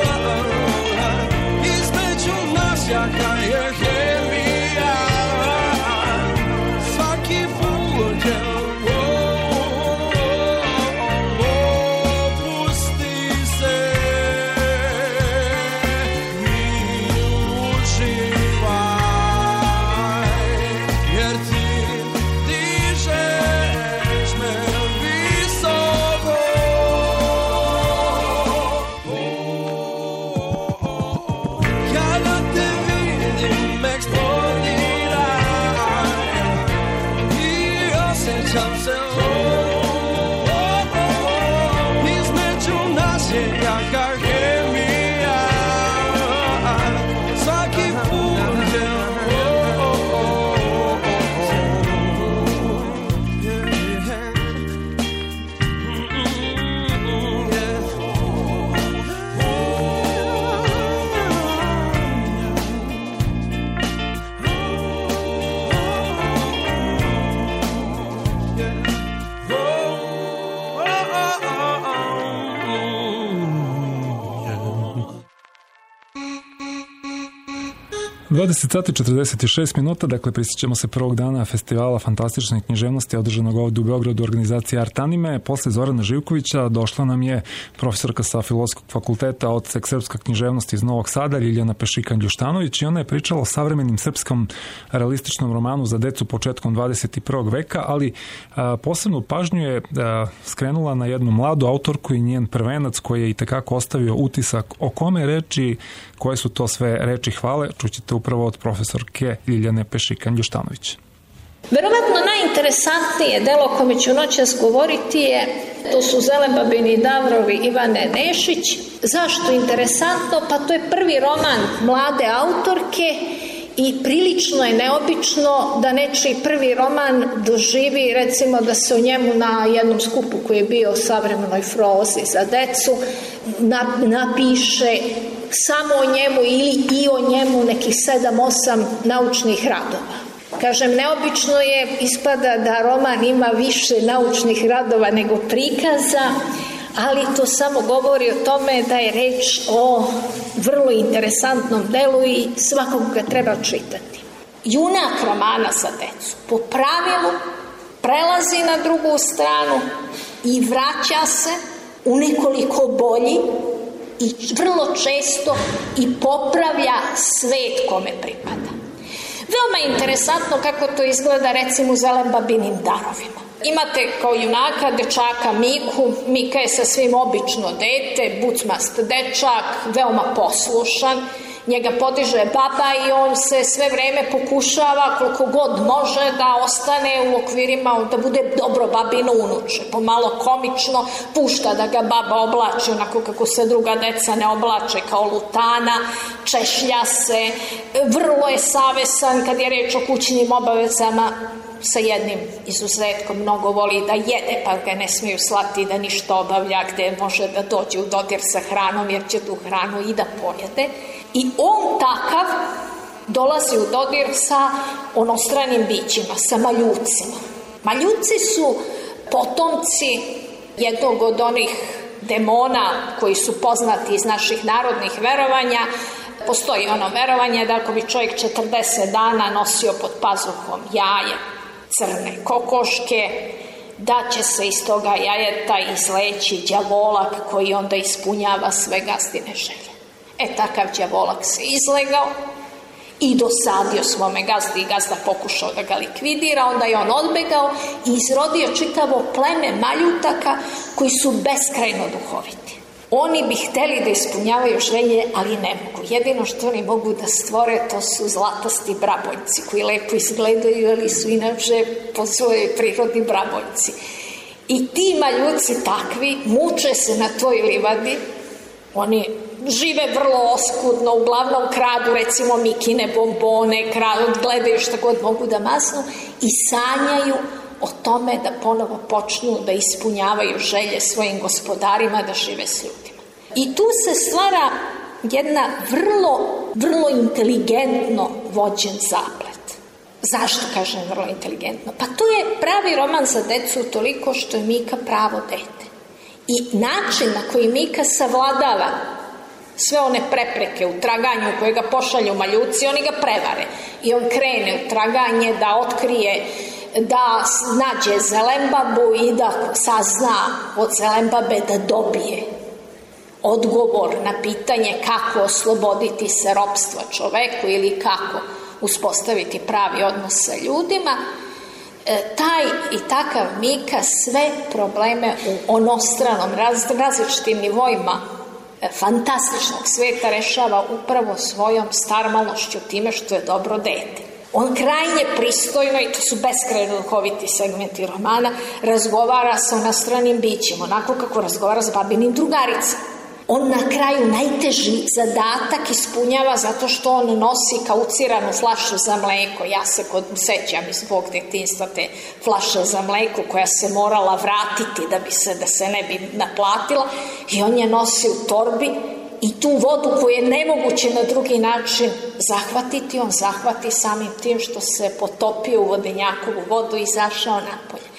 jaka je hemija, svaki put je opusti se i uživaj. dvadeset sati četrdeset šest minuta, dakle prisjećamo se prvog dana festivala fantastične književnosti održanog ovdje u Beogradu u organizaciji Art Anime. Posle Zorana Živkovića došla nam je profesorka sa Filozofskog fakulteta odsek srpska književnost iz Novog Sada, Ljiljana Pešikan-Ljuštanović, i ona je pričala o savremenim srpskom realističnom romanu za decu početkom dvadeset prvog veka, ali a, posebnu pažnju je a, skrenula na jednu mladu autorku i njen prvenac koji je i tekako ostavio utisak o kome reči, koje su to sve reči hvale, čućete upravo od profesorke Ljiljane Pešikan-Ljuštanović. Verovatno najinteresantnije delo o kome ću noćas govoriti je, to su Zelembabini Davrovi Ivane Nešić. Zašto interesantno? Pa to je prvi roman mlade autorke i prilično je neobično da nečiji prvi roman doživi, recimo da se o njemu na jednom skupu koji je bio o savremenoj prozi za decu napiše samo o njemu ili i o njemu nekih sedam osam naučnih radova. Kažem, neobično je, ispada da roman ima više naučnih radova nego prikaza, ali to samo govori o tome da je reč o vrlo interesantnom delu i svakog ga treba čitati. Junak romana za decu po pravilu prelazi na drugu stranu i vraća se u nekoliko bolji i vrlo često i popravlja svet kome pripada. Veoma interesantno kako to izgleda recimo u Zelembabinim Darovima. Imate kao junaka dečaka Miku. Mika je sa svim obično dete, bucmast dečak, veoma poslušan. Njega podiže baba i on se sve vreme pokušava koliko god može da ostane u okvirima, da bude dobro babino unuče. Pomalo komično pušta da ga baba oblači onako kako se druga deca ne oblače, kao lutana, češlja se, vrlo je savesan kad je reč o kućnim obavezama, sa jednim izuzetkom, mnogo voli da jede, pa ga ne smiju slati da ništa obavlja gde može da dođe u dodir sa hranom, jer će tu hranu i da pojede. I on takav dolazi u dodir sa onostranim bićima, sa maljucima. Maljuci su potomci jednog od onih demona koji su poznati iz naših narodnih verovanja. Postoji ono verovanje da ako bi čovjek četrdeset dana nosio pod pazuhom jaje crne kokoške, da će se iz toga jajeta izleći đavolak koji onda ispunjava sve gazdine želje. E, takav đavolak se izlegao i dosadio svome gazdi i gazda pokušao da ga likvidira, onda je on odbegao i izrodio čitavo pleme maljutaka koji su beskrajno duhoviti. Oni bi hteli da ispunjavaju želje, ali ne mogu. Jedino što oni mogu da stvore, to su zlatasti brabojci, koji lepo izgledaju, ali su inače po svojoj prirodi brabojci. I ti maljuci takvi muče se na toj livadi, oni žive vrlo oskudno, uglavnom kradu recimo Mikine bombone, kradu, gledaju šta god mogu da masnu i sanjaju o tome da ponovo počnu da ispunjavaju želje svojim gospodarima, da žive s ljudima. I tu se stvara jedna vrlo, vrlo inteligentno vođen zaplet. Zašto kažem vrlo inteligentno? Pa to je pravi roman za decu toliko što je Mika pravo dete. I način na koji Mika savladava sve one prepreke u traganju koje ga pošalju maljuci, oni ga prevare. I on krene u traganje da otkrije, da nađe Zelembabu i da sazna od Zelembabe da dobije odgovor na pitanje kako osloboditi se ropstva čoveku ili kako uspostaviti pravi odnos sa ljudima. E, taj i takav Mika sve probleme u onostranom, raz, različitim nivoima e, fantastičnog sveta rešava upravo svojom starmalošću, time što je dobro dete. On krajnje pristojno, i to su beskrajno duhoviti segmenti romana, razgovara sa onostranim bićima, onako kako razgovara s babinim drugaricama. On na kraju najteži zadatak ispunjava zato što on nosi kauciranu flašu za mleko. Ja se kod sećam iz svog detinjstva te flaše za mleko koja se morala vratiti da bi se, da se ne bi naplatila, i on je nosi u torbi i tu vodu koju je nemoguće na drugi način zahvatiti, on zahvati samim tim što se potopio u vodenjakovu vodu i izašao napolje.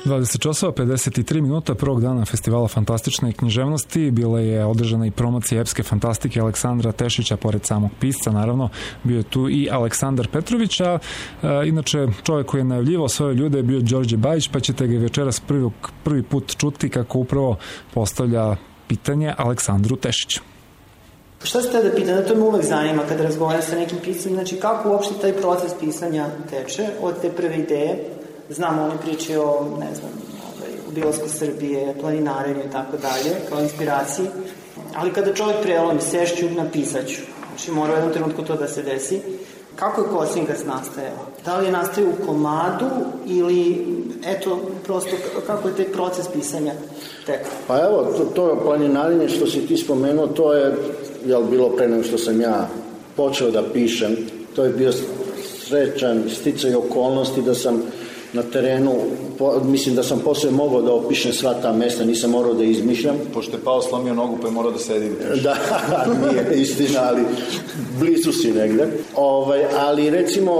dvadeset časova pedeset tri minuta prvog dana festivala fantastične književnosti. Bila je održana i promocija epske fantastike Aleksandra Tešića, pored samog pisca, naravno, bio je tu i Aleksandar Petrović, a e, inače čovjek koji je najavljivao svoje ljude je bio Đorđe Bajić, pa ćete ga večeras prvi, prvi put čuti kako upravo postavlja pitanje Aleksandru Tešiću. Šta ste da pitate? To me uvek zanima kada razgovaram sa nekim pisanjem. Znači, kako uopšte taj proces pisanja teče od te prve ideje? Znamo, oni pričaju o, ne znam, ovaj, obilasku Srbije, planinarenju i tako dalje, kao inspiraciji. Ali kada čovjek prelomi, sešću, napisaću. Znači, mora u jednom trenutku to da se desi. Kako je Kosingas nastajao? Da li je nastajao u komadu ili, eto, prosto, kako je taj proces pisanja teksta? Pa evo, to, to planinarenje što si ti spomenuo, to je, jel, bilo pre nego što sam ja počeo da pišem. To je bio srećan sticaj okolnosti da sam na terenu, po, mislim da sam posle mogao da opišem sva ta mesta, nisam morao da izmišljam. Pošto je pao, slomio nogu pa je morao da sedi. Da, nije istina, ali blizu si negde. Ovaj, ali recimo,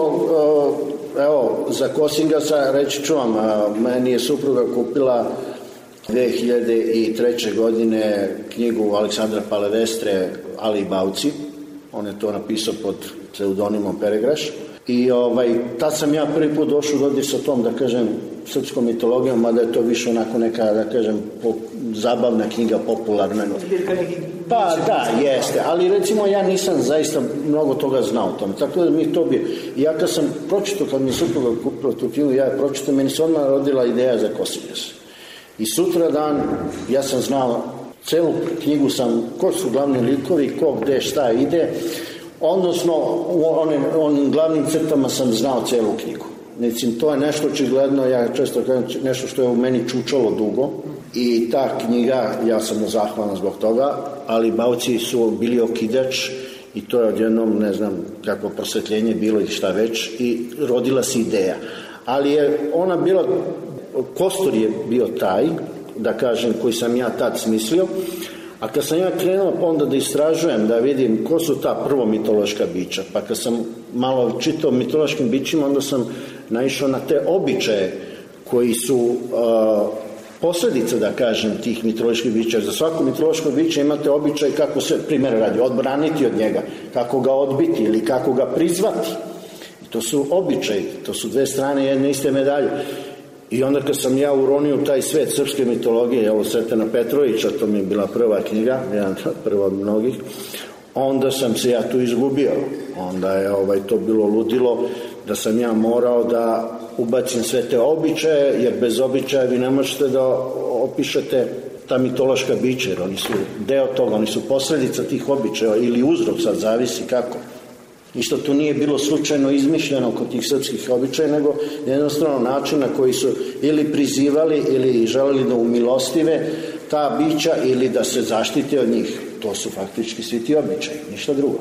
evo, za Kosingasa reći ću vam, meni je supruga kupila dve hiljade treće. godine knjigu Aleksandra Palavestre Ali i Bauci. On je to napisao pod pseudonimom Peregraš. I ovaj, tad sam ja prvi put došao dodir sa tom, da kažem, srpskom mitologijom, mada je to više onako neka, da kažem, po, zabavna knjiga, popularna. Pa da, jeste, ali recimo ja nisam zaista mnogo toga znao o tom, tako da mi to bi, ja kad sam pročitao, kad mi supruga kupila tu knjigu, ja je pročitao, meni se odmah rodila ideja za Kosingas. I sutra dan, ja sam znao, celu knjigu sam, ko su glavni likovi, ko gde šta ide, odnosno u onim, onim glavnim crtama sam znao celu knjigu. Mislim, to je nešto očigledno, ja često kažem, nešto što je u meni čučalo dugo i ta knjiga, ja sam mu zahvalan zbog toga, ali Bauci su bili okidač i to je odjednom, ne znam kako prosvetljenje bilo i šta već, i rodila se ideja. Ali je ona bila, Kostur je bio taj, da kažem, koji sam ja tad smislio. A kad sam ja krenuo pa onda da istražujem, da vidim ko su ta prvo mitološka bića, pa kad sam malo čitao o mitološkim bićima, onda sam naišao na te običaje koji su uh, posljedica, da kažem, tih mitoloških bića. Za svako mitološko biće imate običaj kako se, primjer radi, odbraniti od njega, kako ga odbiti ili kako ga prizvati. I to su običaji, to su dve strane jedne iste medalje. I onda kad sam ja uronio taj svet srpske mitologije, evo Sretena Petrovića, to mi je bila prva knjiga, jedan prva od mnogih, onda sam se ja tu izgubio. Onda je ovaj, to bilo ludilo da sam ja morao da ubacim sve te običaje, jer bez običaja vi ne možete da opišete ta mitološka bića, jer oni su deo toga, oni su posljedica tih običaja ili uzrok, sad zavisi kako. Ništa tu nije bilo slučajno izmišljeno kod tih srpskih običaja, nego jednostavno način na koji su ili prizivali ili želeli da umilostive ta bića ili da se zaštite od njih. To su faktički svi ti običaji, ništa drugo.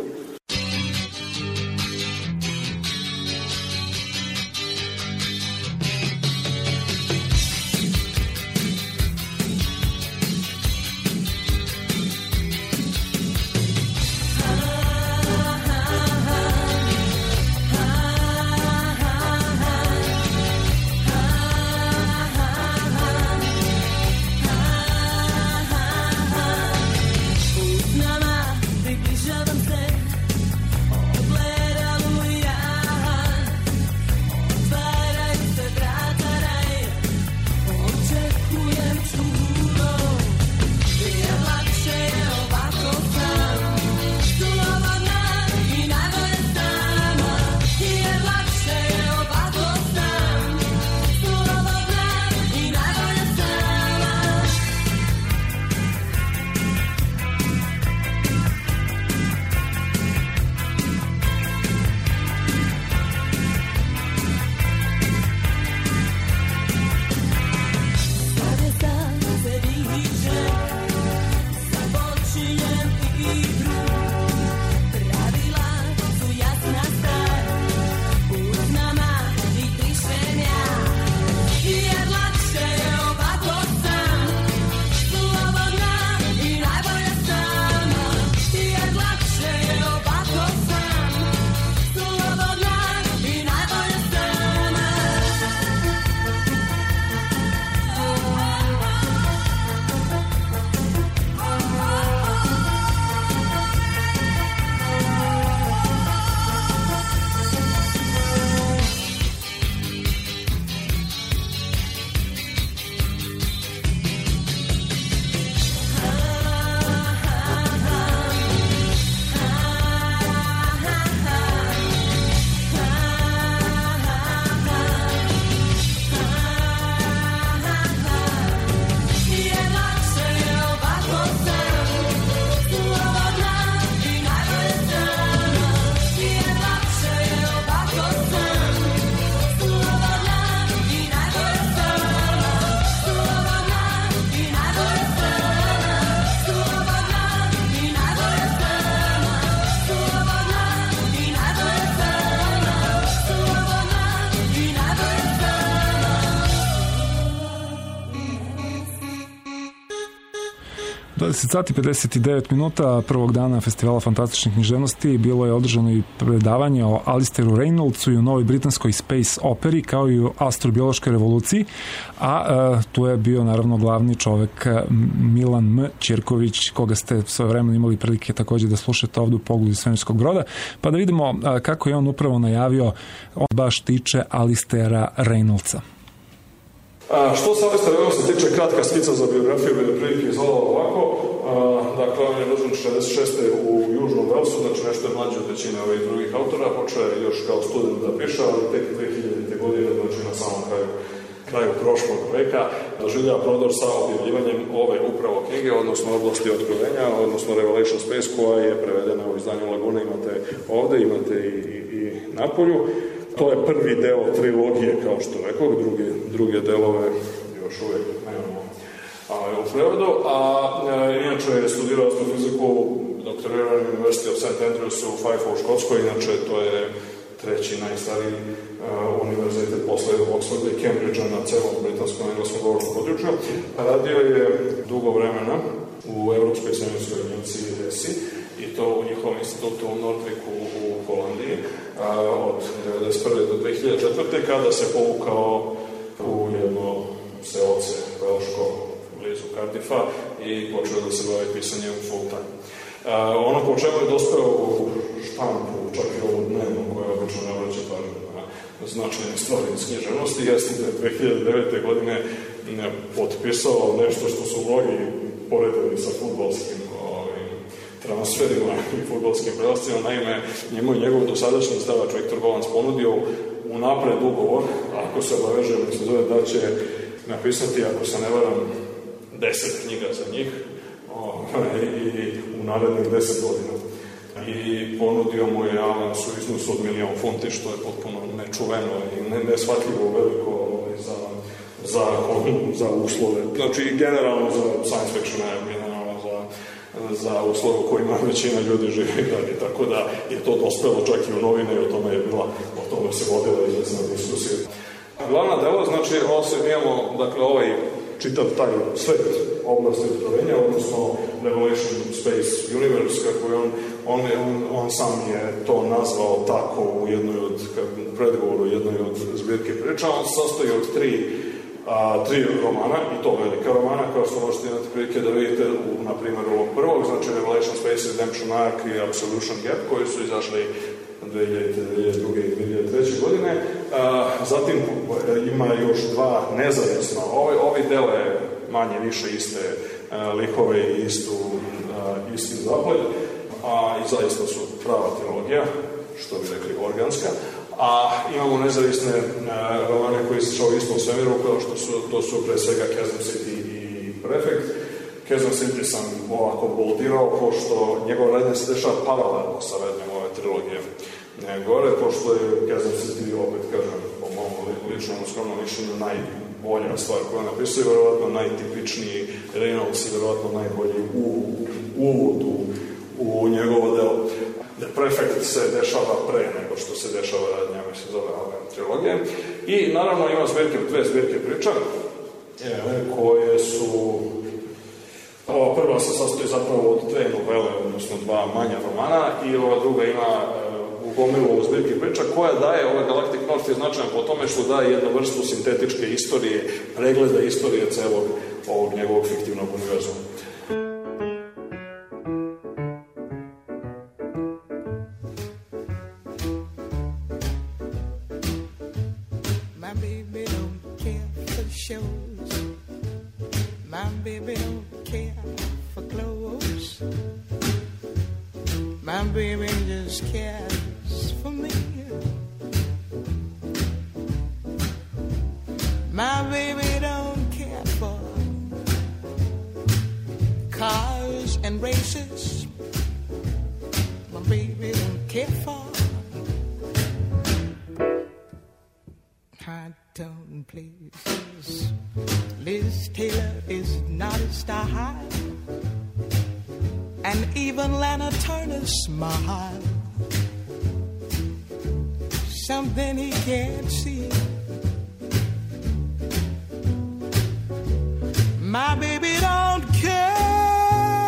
Približavam se dvadeset sati pedeset devet minuta prvog dana Festivala fantastičnih književnosti bilo je održano i predavanje o Alisteru Reynoldsu i o novoj britanskoj space operi kao i o astrobiološkoj revoluciji, a, a tu je bio naravno glavni čovek Milan M. Ćirković, koga ste svoje vremena imali prilike takođe da slušate ovde u Pogledu svemirskog broda, pa da vidimo a, kako je on upravo najavio, on baš tiče Alistera Reynoldsa. A, što se Alistera Reynoldsa tiče, kratka skica za biografiju bi prilike izgledala ovako. A, dakle, on je rođen šezdeset šeste u Južnom Velsu, znači nešto je mlađe od većine ovih drugih autora, počeo je još kao student da piše, ali tek dve hiljadite godine, znači na samom kraju kraju prošlog veka, doživljava prodor sa objavljivanjem ove upravo knjige, odnosno oblasti otkrovenja, odnosno Revelation Space, koja je prevedena u izdanju Laguna, imate ovde, imate i, i, i napolju. To je prvi deo trilogije, kao što rekao, druge, druge delove još uvek nemamo u prevodu, a e, inače je studirao astrofiziku, doktorirao na University of Saint Andrews u Fife u Škotskoj, inače to je treći najstariji uh, univerzitet posle Oxforda i Cambridgea na celom britanskom engleskom govornom području. Radio je dugo vremena u Evropskoj svemirskoj agenciji E S I i to u njihovom institutu u Nordviku u Holandiji uh, od devedeset prve do dve hiljade četvrte kada se povukao u jedno selce Velško blizu Cardiffa i počeo da se bavi pisanjem full time. Uh, ono po čemu je dospeo u štampu, čak i ovu dnevnu, koja obično ne vraća pažnju na značajne stvari iz književnosti, jeste da je dve hiljade devete. godine potpisao nešto što su mnogi poredili sa fudbalskim ovim, transferima i fudbalskim prelascima. Naime, njemu i njegov dosadašnji izdavač Viktor Golanc ponudio unapred ugovor, ako se obaveže, mi se zove da će napisati, ako se ne varam, deset knjiga za njih, i u narednih deset godina. I ponudio mu je avans u iznosu od milion funti, što je potpuno nečuveno i nesvatljivo veliko za, za, za uslove. Znači, generalno za science fiction, generalno za, za uslove u kojima većina ljudi živi i radi. Tako da je to dospelo čak i u novine i o tome je bila, o tome se vodila izvesna diskusija. Glavna dela, znači, osim imamo, dakle, ovaj čitav taj svet oblasti otkrovenja, odnosno Revelation Space Universe, kako je on, on, on, on sam je to nazvao tako u jednoj od predgovoru, jednoj od zbirke priča. On se sastoji od tri, a, tri romana, i to velika romana, kao što možete imati prilike da vidite, u, na primjer, ovog prvog, znači Revelation Space, Redemption Arc i Absolution Gap, koji su izašli dve hiljade druge i dve hiljade treće. godine. A, zatim ima još dva nezavisna. Ovi, ovi dele manje više iste a, likove i istu, a, isti zaplet, a i zaista su prava trilogija, što bi rekli organska. A imamo nezavisne a, romane koji se šao u istom svemiru, kao što su, to su pre svega Chasm City i Prefect. Chasm City sam ovako boldirao, pošto njegov radnje se dešava paralelno sa radnjem ove trilogije gore, pošto je Chasm City, opet kažem, po mom ličnom skromnom mišljenju, najbolja stvar koja napisuje, verovatno najtipičniji Reynolds i verovatno najbolji uvod u, u njegovo delo. The Prefect se dešava pre nego što se dešava radnja, mislim, zove ove trilogije. I naravno ima zbirke, dve zbirke priča, koje su... Ova prva se sastoji zapravo od dve novele, odnosno dva manja romana, i ova druga ima u gomilu zbirke priča, koja daje, ova Galactic North je značajna po tome što daje jednu vrstu sintetičke istorije, pregleda istorije celog ovog njegovog fiktivnog univerzuma. My baby don't care for shows. My baby don't care for clothes. My baby just cares for me. My baby don't care for cars and races. My baby don't care for high tone places. Liz Taylor is not a star high, and even Lana Turner's smile, something he can't see. My baby don't care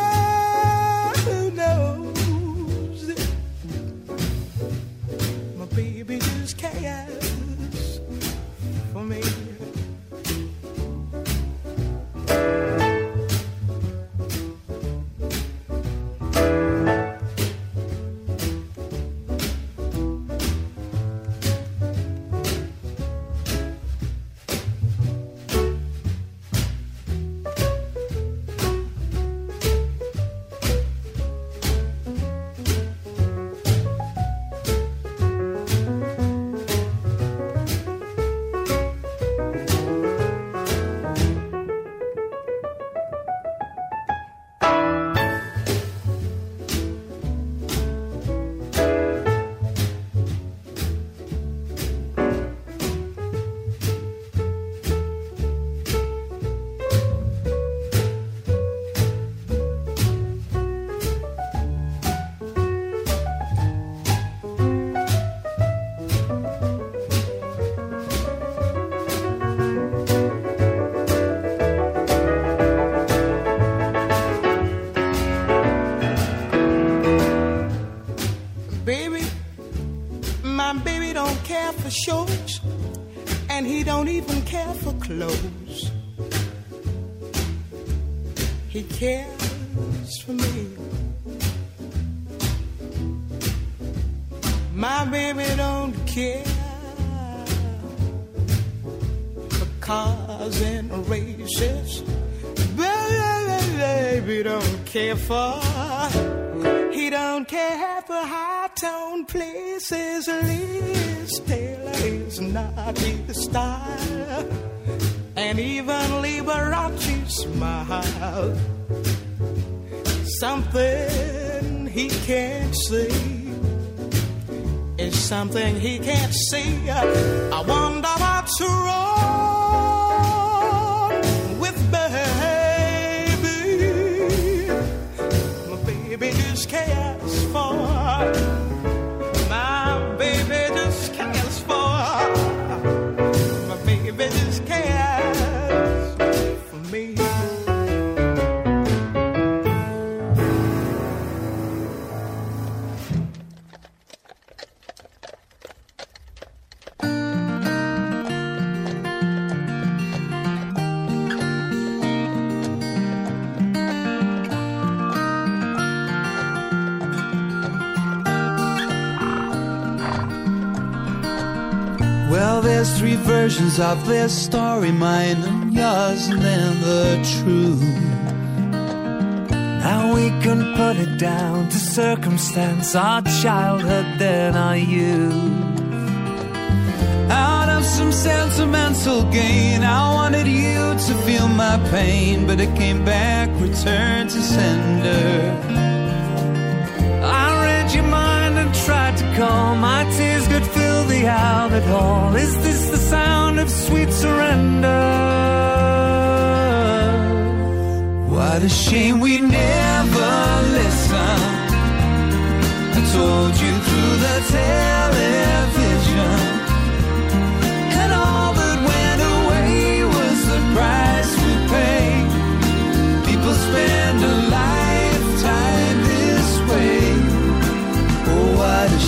My baby don't care for shows, and he don't even care for clothes. He cares for me. My baby don't care for cars and races. Baby don't care for. He don't care for high-tone places. Liz Taylor is not his style, and even Liberace smile. Something he can't see is something he can't see. I wonder what's wrong with baby. My baby just cares for. My baby just cares for. My baby just cares for me. Well, there's three versions of this story, mine and yours, and then the truth. Now we can put it down to circumstance, our childhood, then our youth. Out of some sentimental gain, I wanted you to feel my pain, but it came back, returned to sender. I read your mind and tried to calm, my tears could fill the outlet hall. Is this the sound of sweet surrender? What a shame we never listened. I told you through the television, and all that went away was the price we paid. People spend a lifetime this way. Oh, what a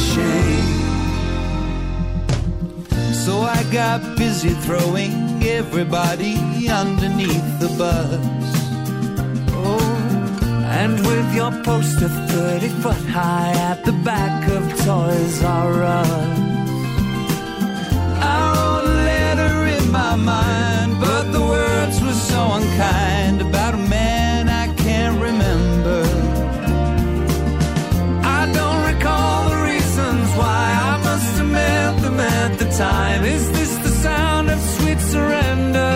shame. So I got busy throwing everybody underneath the bus. Oh, and with your poster thirty foot high at the back of Toys R Us, I wrote a letter in my mind, but the words were so unkind, about a man I can't remember. I don't recall the reasons why, I must have met them at the time. Is this the sound of sweet surrender?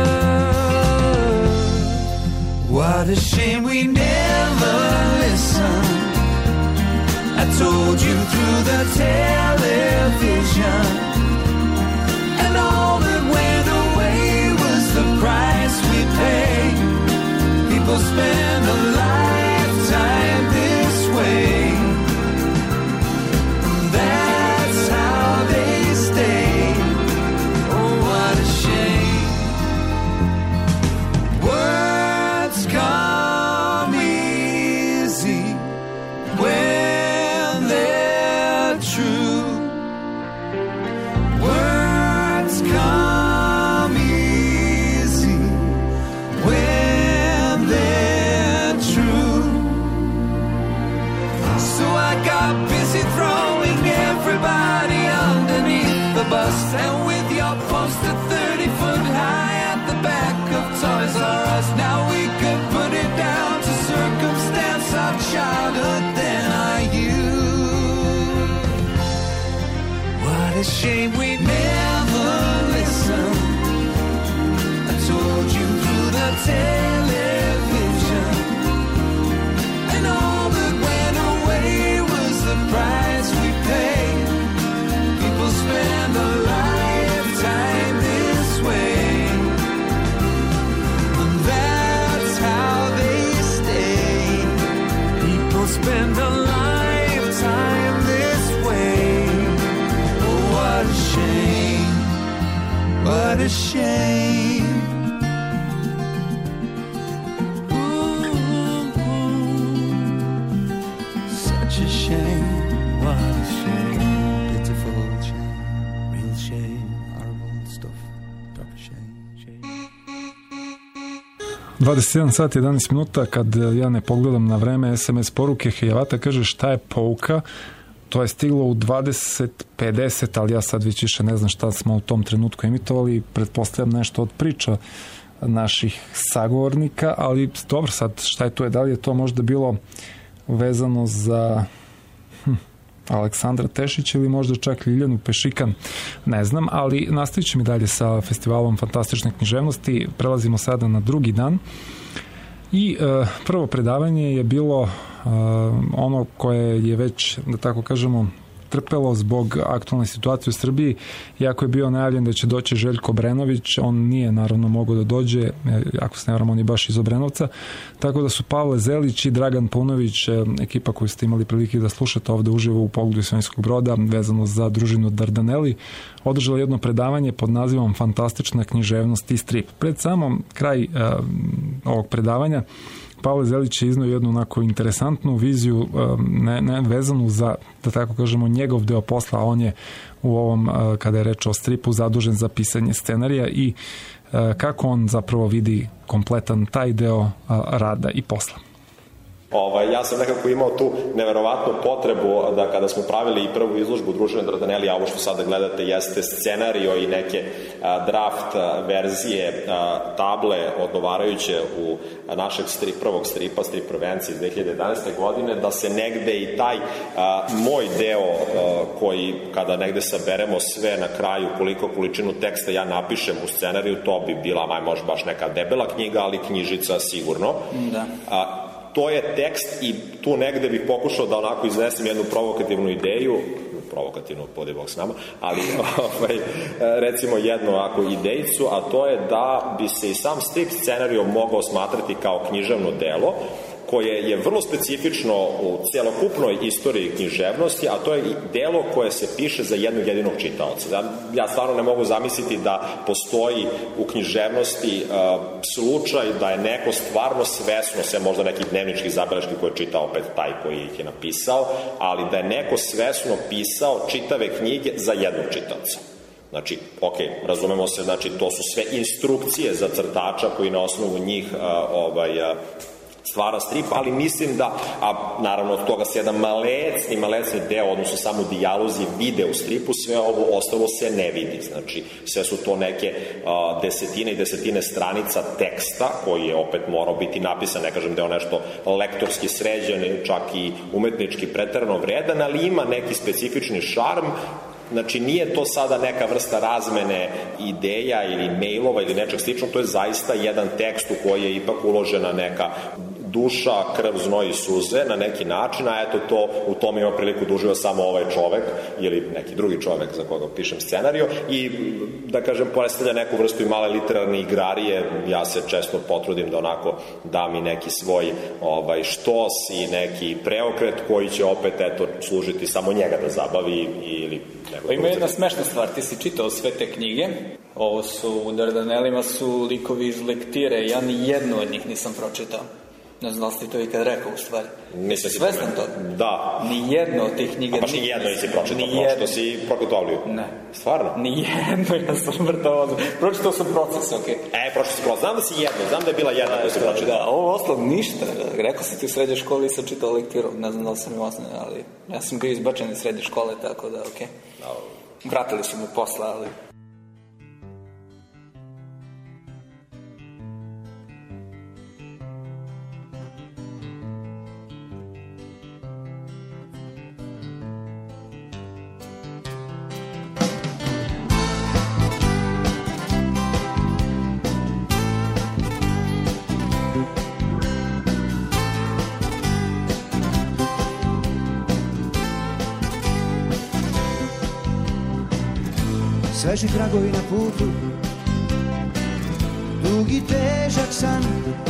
What a shame we never listened. I told you through the television, and all that went away was the price we paid. People spend a lifetime this way. That's how they stay. Oh, what a shame. Words come easy when they're true. Words come easy when they're true. So I got busy throwing everybody underneath the bus, and with your poster thirty foot high at the back of Toys R Us, now we could put it down to circumstance of childhood, then our youth. What a shame we never listened. I told you through the television, and all that went away was the price we paid. People spend a lifetime this way, and that's how they stay. People spend a lifetime this way. Oh, what a shame. What a shame. Ooh, ooh. Such a shame. What a shame. Pitiful. dvadeset jedan sat i jedanaest minuta, kad ja ne pogledam na vreme es em es poruke, Hejavata kaže šta je pouka, to je stiglo u dvadeset pedeset, ali ja sad već više ne znam šta smo u tom trenutku emitovali, pretpostavljam nešto od priča naših sagovornika, ali dobro, sad šta je to je, da li je to možda bilo vezano za hm, Aleksandra Tešića ili možda čak Ljiljanu Pešikan, ne znam, ali nastavit ćemo i dalje sa festivalom fantastične književnosti. Prelazimo sada na drugi dan i uh, prvo predavanje je bilo uh, ono koje je već, da tako kažemo, trpelo zbog aktualne situacije u Srbiji, iako je bio najavljen da će doći Željko Obrenović, on nije naravno mogao da dođe, ako se ne varam, on je baš iz Obrenovca, tako da su Pavle Zelić i Dragan Paunović, ekipa koju ste imali prilike da slušate ovde uživo u Pogledu Svemirskog broda, vezano za družinu Dardaneli, održali jedno predavanje pod nazivom Fantastična književnost i strip. Pred samom kraj uh, ovog predavanja Pavle Zelić je iznao jednu onako interesantnu viziju, ne, ne vezanu za, da tako kažemo, njegov deo posla, a on je u ovom, kada je reč o stripu, zadužen za pisanje scenarija i kako on zapravo vidi kompletan taj deo rada i posla. Ovaj, ja sam nekako imao tu neverovatnu potrebu da kada smo pravili i prvu izložbu Družine Dardaneli, a ovo što sada gledate jeste scenario i neke a, draft a, verzije a, table odgovarajuće u našeg strip, prvog stripa, strip prevencije iz dve hiljade jedanaeste. godine, da se negde i taj a, moj deo a, koji kada negde saberemo sve na kraju koliko količinu teksta ja napišem u scenariju, to bi bila maj možda baš neka debela knjiga, ali knjižica sigurno. Da. A, To je tekst i tu negde bih pokušao da onako iznesem jednu provokativnu ideju, provokativnu, podi Bog s nama, ali ovaj, recimo jednu ovako idejicu, a to je da bi se i sam strip scenario mogao smatrati kao književno delo, koje je vrlo specifično u celokupnoj istoriji književnosti, a to je delo koje se piše za jednog jedinog čitaoca. Ja, ja stvarno ne mogu zamisliti da postoji u književnosti uh, slučaj da je neko stvarno svesno, sve možda neki dnevnički zabeleški koje je čitao opet taj koji ih je napisao, ali da je neko svesno pisao čitave knjige za jednog čitaoca. Znači, ok, razumemo se, znači to su sve instrukcije za crtača koji na osnovu njih uh, ovaj, uh, stvara strip, ali mislim da, a naravno od toga se jedan malecni, malecni deo, odnosno samo dijalozi vide u stripu, sve ovo ostalo se ne vidi. Znači, sve su to neke a, desetine i desetine stranica teksta, koji je opet morao biti napisan, ne kažem da je on nešto lektorski sređen, čak i umetnički preterano vredan, ali ima neki specifični šarm. Znači, nije to sada neka vrsta razmene ideja ili mailova ili nečeg sličnog, to je zaista jedan tekst u koji je ipak uložena neka duša, krv, znoj i suze na neki način, a eto to, u tom ima priliku da uživa samo ovaj čovek ili neki drugi čovek za koga pišem scenario i, da kažem, predstavlja neku vrstu i male literarne igrarije. Ja se često potrudim da onako dam i neki svoj ovaj, štos i neki preokret koji će opet, eto, služiti samo njega da zabavi ili Pa ima jedna smešna stvar, ti si čitao sve te knjige, ovo su, u Dardanelima su likovi iz lektire, ja ni jednu od njih nisam pročitao. Ne znam da li si to ikad rekao u stvari. Nisi svestan to? Da. Ni jedno od tih knjiga... A baš ni jedno nisi pročitao, pročitao si Prokotovliju? Ne. Stvarno? Ni jedno, ja sam vrtao. Pročitao sam Proces, okej. Okay. E, pročitao sam Proces. Znam da si jedno, znam da je bila jedna koja si pročitao. Da, ovo ostalo ništa. Rekao sam ti u srednjoj školi sam čitao lektiru, ne znam da li sam im osnovno, ali ja sam ga izbačen iz srednje škole, tako da, okej. Okay. Vratili su me posla, ali... Sveži tragovi na putu, dugi težak san,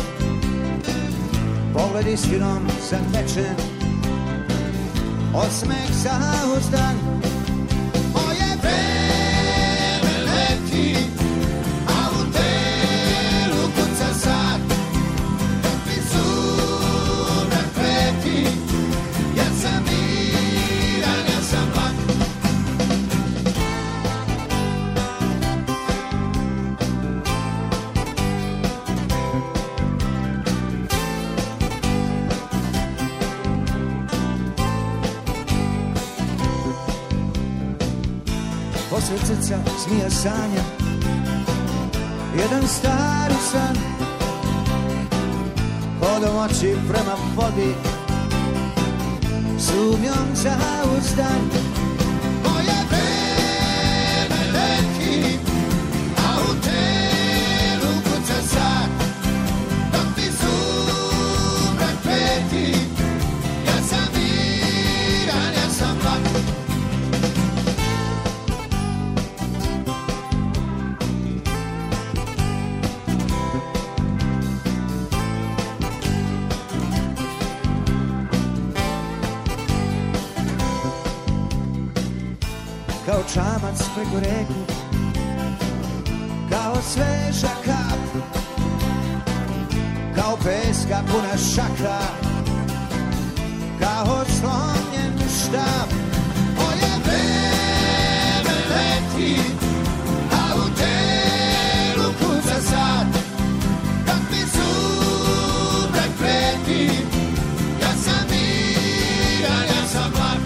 pogled istinom zatečen, osmeh zauzdan. Moje vreme leti, a u telu kuca sat, mi surak leti, ja sam miran, ja sam lak. posred srca zmija sanja, jedan stari san, hodom oči prema vodi, sumnjom zauzdan. Moje vreme leti, a u telu kuca sad, dok ti sumrak preti, ja sam miran, ja sam lak. Kao čamac preko reku, kao sveža kap, kao peska puna šaka, kao slomljen štap. Moje vreme leti, a u telu kuca sad, dok mi sumrak preti, ja sam miran, ja sam lak.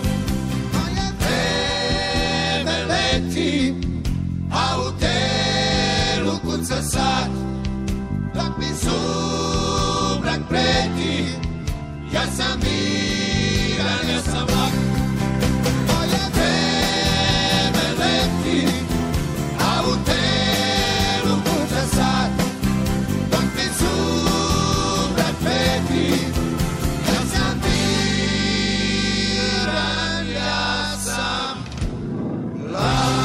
A u telu kuca sad, dok mi sumrak preti, ja sam miran, ja sam lak. Moje vreme leti, a u telu kuca sad, dok mi sumrak preti, ja sam miran, ja sam lak.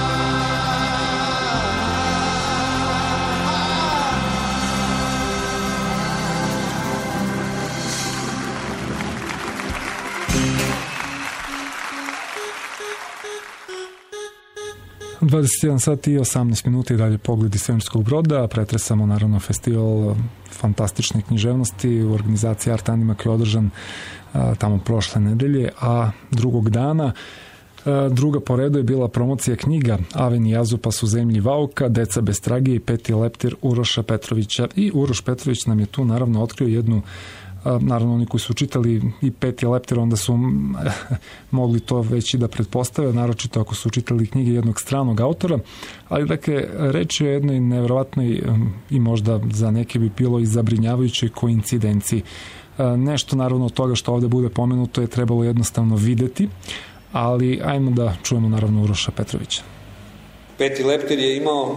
dvadeset jedan sat i osamnaest minuta i dalje Pogled iz svemirskog broda. Pretresamo naravno festival fantastične književnosti u organizaciji Art Anima koji je održan a, tamo prošle nedelje, a drugog dana a, druga po redu je bila promocija knjiga Aveni Jazupas u zemlji Vauka, Deca bez tragije i Peti leptir Uroša Petrovića. I Uroš Petrović nam je tu naravno otkrio jednu, naravno oni koji su čitali i Peti leptir onda su mogli to već i da pretpostave, naročito ako su čitali knjige jednog stranog autora, ali dakle reč je o jednoj nevjerovatnoj i možda za neke bi bilo i zabrinjavajućoj koincidenciji. Nešto naravno od toga što ovde bude pomenuto je trebalo jednostavno videti, ali ajmo da čujemo naravno Uroša Petrovića. Peti leptir je imao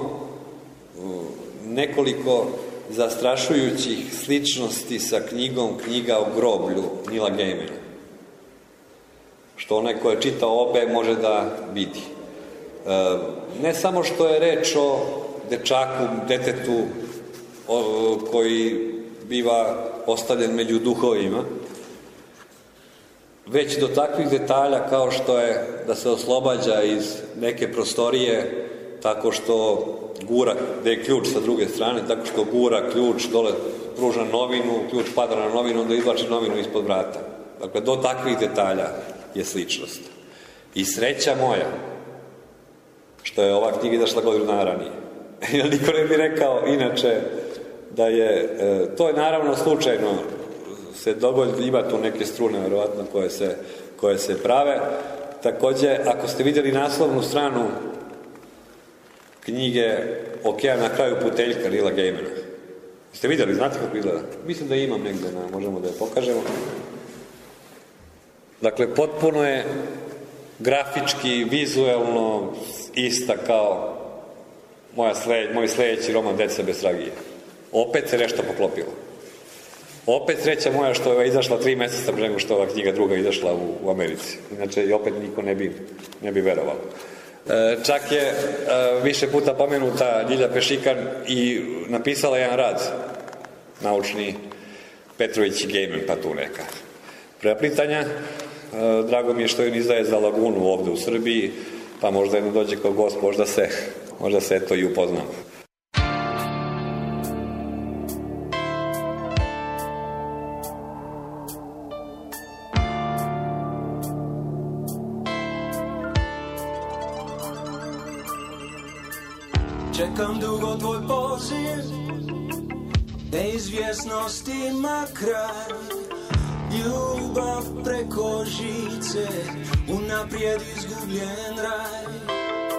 nekoliko zastrašujućih sličnosti sa knjigom Knjiga o groblju Nila Gaimana. Što onaj ko je čitao obe može da vidi. E, ne samo što je reč o dečaku, detetu o, koji biva ostavljen među duhovima, već do takvih detalja kao što je da se oslobađa iz neke prostorije tako što gura, gde je ključ sa druge strane, tako što gura ključ, dole pruža novinu, ključ pada na novinu, onda izvlači novinu ispod vrata. Dakle, do takvih detalja je sličnost. I sreća moja, što je ova knjiga izašla godinu dana ranije. Jer niko ne bi rekao, inače, da je, e, to je naravno slučajno, se dogodi, ima tu neke strune, verovatno, koje se, koje se prave. Takođe, ako ste vidjeli naslovnu stranu knjige Okean na kraju puteljka Nila Gaimana. Ste vidjeli, znate kako izgleda? Mislim da imam negde, na, možemo da je pokažemo. Dakle, potpuno je grafički, vizuelno ista kao moja sled, moj sledeći roman Deca bez tragije. Opet se nešto poklopilo. Opet sreća moja što je izašla tri meseca pre nego što ova knjiga druga izašla u, u Americi. Inače, i opet niko ne bi, ne bi verovalo. E, čak je e, više puta pomenuta Ljilja Pešikan i napisala jedan rad naučni Petrović i Gaiman, pa tu neka preplitanja. E, drago mi je što je izdaje za Lagunu ovde u Srbiji, pa možda jedno dođe kao gost, možda se, možda se eto i upoznamo. Čekam dugo tvoj poziv, neizvjesnost ima kraj, ljubav preko žice, unaprijed izgubljen raj.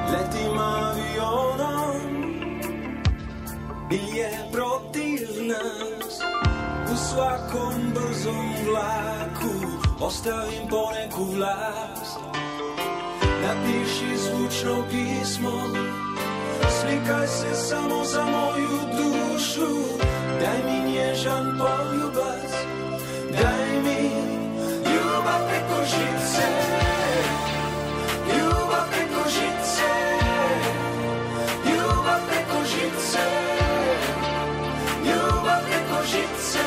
letim avionom ili je protiv nas. U svakom brzom vlaku ostavim poneku vlast. Napiši zvučno pismo, slikaj se samo za moju dušu. Daj mi nježan poljubac, daj mi ljubav preko žice, ljubav preko žice, ljubav preko žice, ljubav preko žice,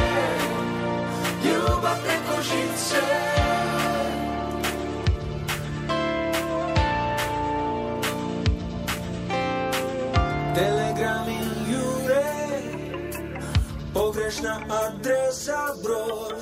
ljubav preko žice. Telegrami jure, pogrešna adresa, broj.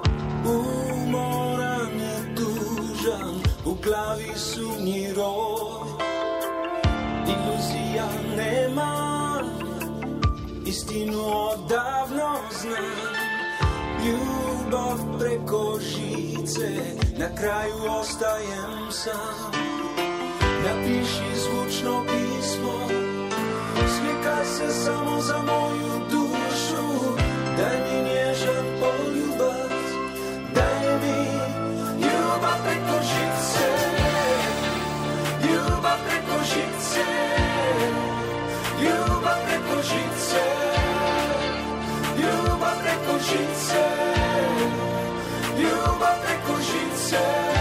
Umoran je tužan, u glavi sumnji roj. Iluzija nema, istinu odavno znam. Ljubav preko žice, na kraju ostajem sam. Napiši zvučno pismo, slikaj se samo za moju dušu. Daj mi nježan poljubac, daj mi ljubav preko žice, ljubav preko žice, ljubav preko žice, ljubav preko žice, ljubav preko žice.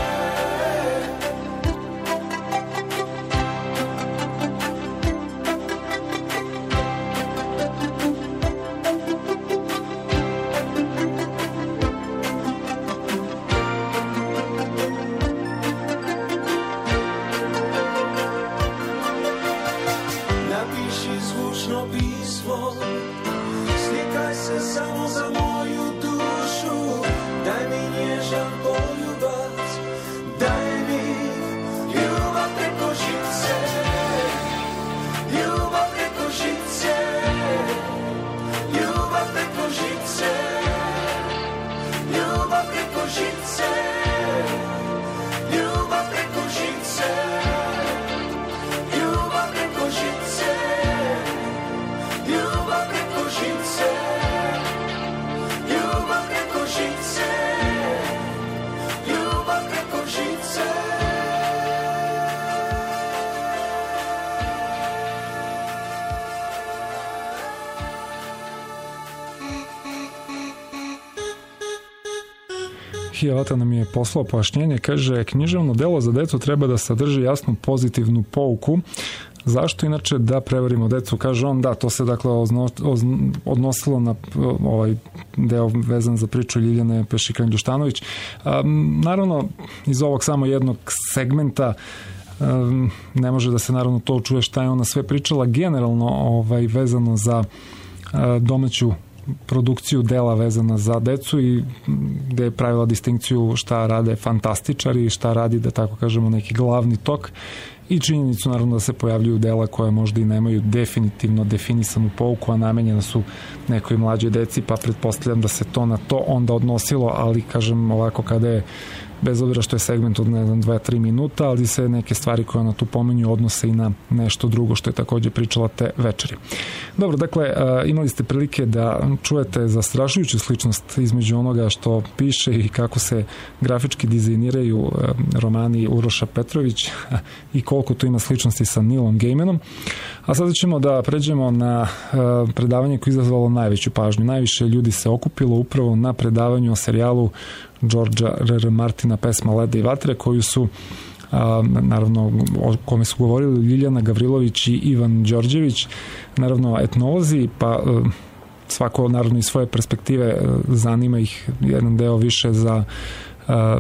Slikaj se samo za moju dušu, daj mi nježan poljubac, daj mi ljubav preko žice, ljubav preko žice, ljubav preko žice, ljubav preko žice, ljubav preko žice, ljubav preko žice. Ljubav preko žice, ljubav preko žice, ljubav preko žice. Hijavata nam je poslao pojašnjenje, kaže književno delo za decu treba da sadrži jasnu pozitivnu pouku. Zašto inače da prevarimo decu? Kaže on, da, to se dakle ozno, oz, odnosilo na ovaj deo vezan za priču Ljiljane Pešikran-Đuštanović. Naravno, iz ovog samo jednog segmenta um, ne može da se naravno to čuje šta je ona sve pričala generalno ovaj, vezano za uh, domaću produkciju dela vezana za decu i gde je pravila distinkciju šta rade fantastičari i šta radi, da tako kažemo, neki glavni tok i činjenicu naravno da se pojavljuju dela koje možda i nemaju definitivno definisanu pouku, a namenjena su nekoj mlađoj deci, pa pretpostavljam da se to na to onda odnosilo, ali kažem ovako kada je bez obzira što je segment od ne znam dva tri minuta, ali se neke stvari koje ona tu pomenju odnose i na nešto drugo što je takođe pričala te večeri. Dobro, dakle, imali ste prilike da čujete zastrašujuću sličnost između onoga što piše i kako se grafički dizajniraju romani Uroša Petrović i koliko tu ima sličnosti sa Neilom Gaimanom. A sada ćemo da pređemo na predavanje koje je izazvalo najveću pažnju. Najviše ljudi se okupilo upravo na predavanju o serijalu Georgea R R. Martina Pesma Leda i vatre, koju su a, naravno o kome su govorili Ljiljana Gavrilović i Ivan Đorđević, naravno etnolozi, pa a, svako naravno iz svoje perspektive a, zanima ih jedan deo više za a,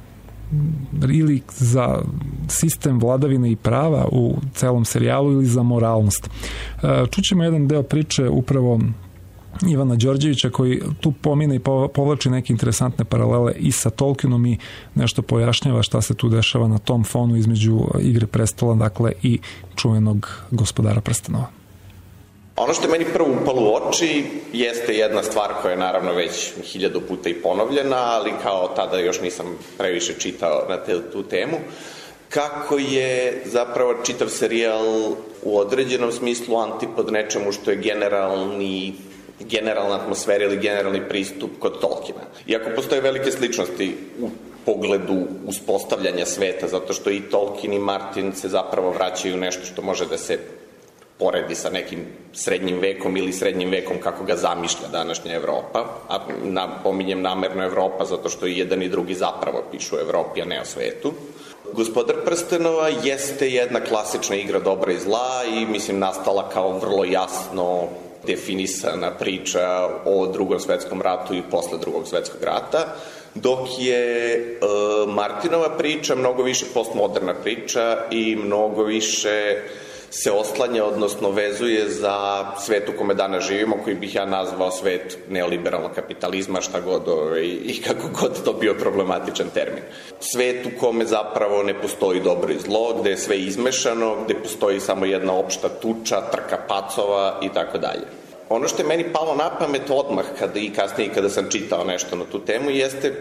ili za sistem vladavine i prava u celom serijalu ili za moralnost. A, čućemo jedan deo priče upravo Ivana Đorđevića koji tu pomine i povlači neke interesantne paralele i sa Tolkienom i nešto pojašnjava šta se tu dešava na tom fonu između Igre prestola, dakle, i čuvenog Gospodara prstenova. Ono što je meni prvo upalo u oči jeste jedna stvar koja je naravno već hiljadu puta i ponovljena, ali kao tada još nisam previše čitao na te, tu temu. kako je zapravo čitav serijal u određenom smislu antipod nečemu što je generalni generalna atmosfera ili generalni pristup kod Tolkiena. Iako postoje velike sličnosti u pogledu uspostavljanja sveta, zato što i Tolkien i Martin se zapravo vraćaju nešto što može da se poredi sa nekim srednjim vekom ili srednjim vekom kako ga zamišlja današnja Evropa, a napominjem namerno Evropa zato što i jedan i drugi zapravo pišu o Evropi, a ne o svetu. Gospodar prstenova jeste jedna klasična igra dobra i zla i mislim nastala kao vrlo jasno definisana priča o drugom svetskom ratu i posle drugog svetskog rata, dok je e, Martinova priča mnogo više postmoderna priča i mnogo više se oslanja, odnosno vezuje za svet u kome danas živimo, koji bih ja nazvao svet neoliberalnog kapitalizma, šta god ovaj, i kako god to bio problematičan termin. Svet u kome zapravo ne postoji dobro i zlo, gde je sve izmešano, gde postoji samo jedna opšta tuča, trka pacova i tako dalje. Ono što je meni palo na pamet odmah kada i kasnije kada sam čitao nešto na tu temu jeste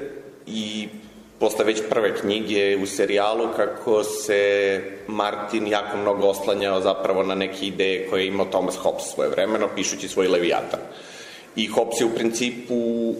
i posle već prve knjige u serijalu kako se Martin jako mnogo oslanjao zapravo na neke ideje koje je imao Thomas Hobbes svoje vremeno pišući svoj Leviatan. I Hobbes je u principu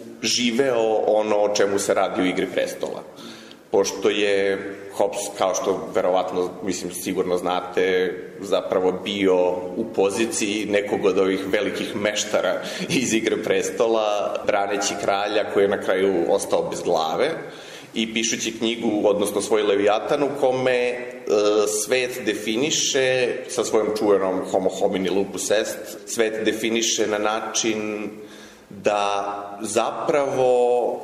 živeo ono o čemu se radi u Igri prestola. Pošto je Hobbes, kao što verovatno, mislim, sigurno znate, zapravo bio u poziciji nekog od ovih velikih meštara iz Igre prestola, braneći kralja koji je na kraju ostao bez glave, i pišući knjigu, odnosno svoj Leviatan, u kome e, svet definiše, sa svojom čuvenom homo homini lupus est, svet definiše na način da zapravo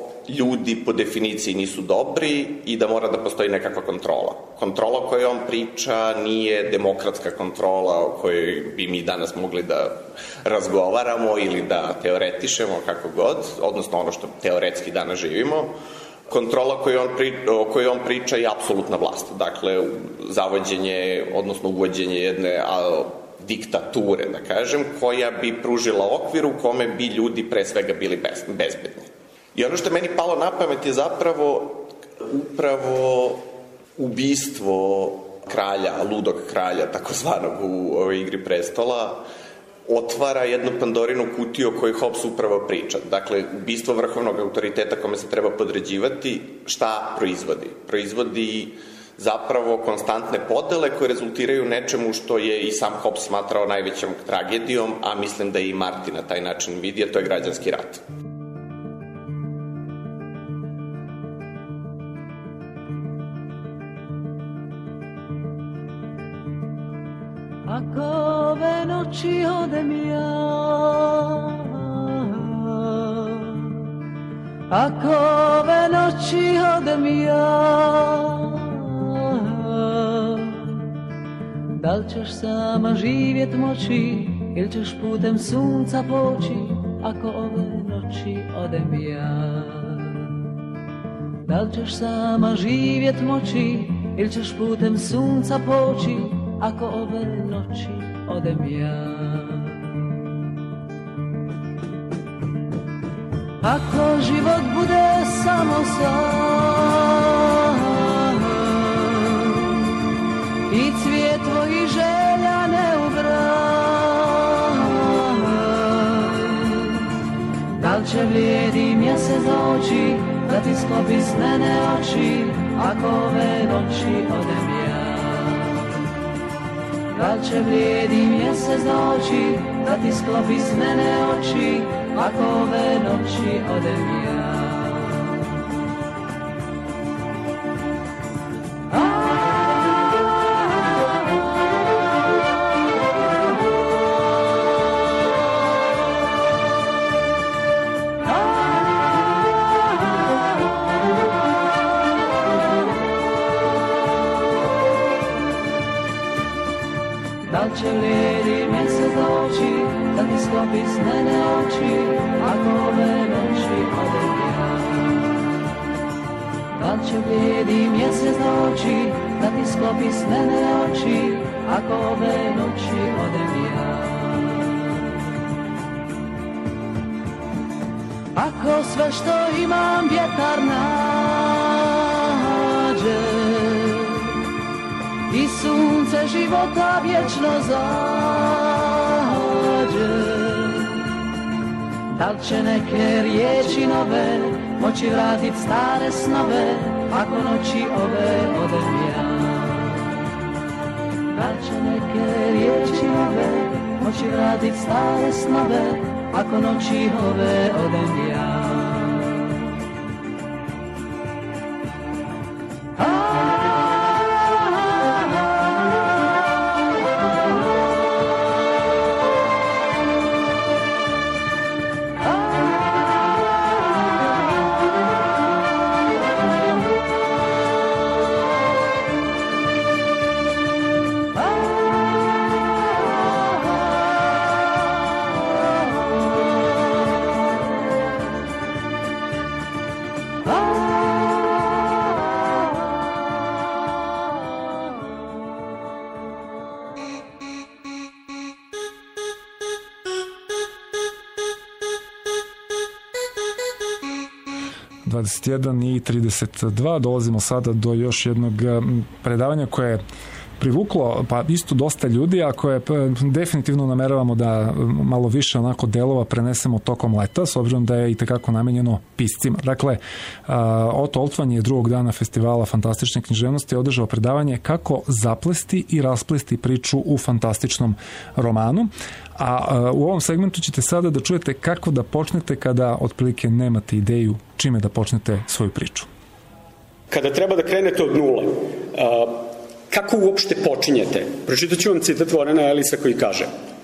ljudi po definiciji nisu dobri i da mora da postoji nekakva kontrola. Kontrola o kojoj on priča nije demokratska kontrola o kojoj bi mi danas mogli da razgovaramo ili da teoretišemo, kako god, odnosno ono što teoretski danas živimo. Kontrola koju on pri, o kojoj on priča je apsolutna vlast. Dakle, zavođenje, odnosno uvođenje jedne a, diktature, da kažem, koja bi pružila okvir u kome bi ljudi pre svega bili bez, bezbedni. I ono što je meni palo na pamet je zapravo upravo ubistvo kralja, ludog kralja, takozvanog u ovoj Igri prestola, otvara jednu Pandorinu kutiju o kojoj Hobbes upravo priča. Dakle, ubistvo vrhovnog autoriteta kome se treba podređivati, šta proizvodi? Proizvodi zapravo konstantne podele koje rezultiraju nečemu što je i sam Hobbes smatrao najvećom tragedijom, a mislim da i Martin na taj način vidi, a to je građanski rat. Ako ove noći odem ja, ako ove noći odem ja, da li ćeš sama živjet moći ili ćeš putem sunca poći, ako ove noći odem ja. Da li ćeš sama živjet moći ili ćeš putem sunca poći, ako ove noći odem ja. Ako život bude samo san i cvijet tvojih želja ne ubran, da li će vrijedi mjesec doći da ti sklopi snene oči, ako ove noći odem ja. Da li će vrijedi mjesec doći da ti sklopi snene oči, ako ove noći odem ja. Će vrijedi mjesec doći da ti sklopi snene oči, ako ove noći odem ja. Da li će vrijedi mjesec doći da ti sklopi snene oči, ako ove noći odem ja. Ako sve što imam vjetar nađe, života vječno zađe. Da li će neke riječi nove moći vratit stare snove, ako noći ove odem ja? Da li će neke riječi nove moći vratit stare snove, ako noći ove odem ja? dvadeset jedan i trideset dva. Dolazimo sada do još jednog predavanja koje je privuklo pa isto dosta ljudi, a koje definitivno nameravamo da malo više onako delova prenesemo tokom leta, s obzirom da je i tekako namenjeno piscima. Dakle, Oto Oltman je drugog dana festivala fantastične književnosti održao predavanje kako zaplesti i rasplesti priču u fantastičnom romanu. A u ovom segmentu ćete sada da čujete kako da počnete kada otprilike nemate ideju čime da počnete svoju priču. Kada treba da krenete od nule, kako uopšte počinjete? Pročitat ću vam citat Vorena Elisa koji kaže: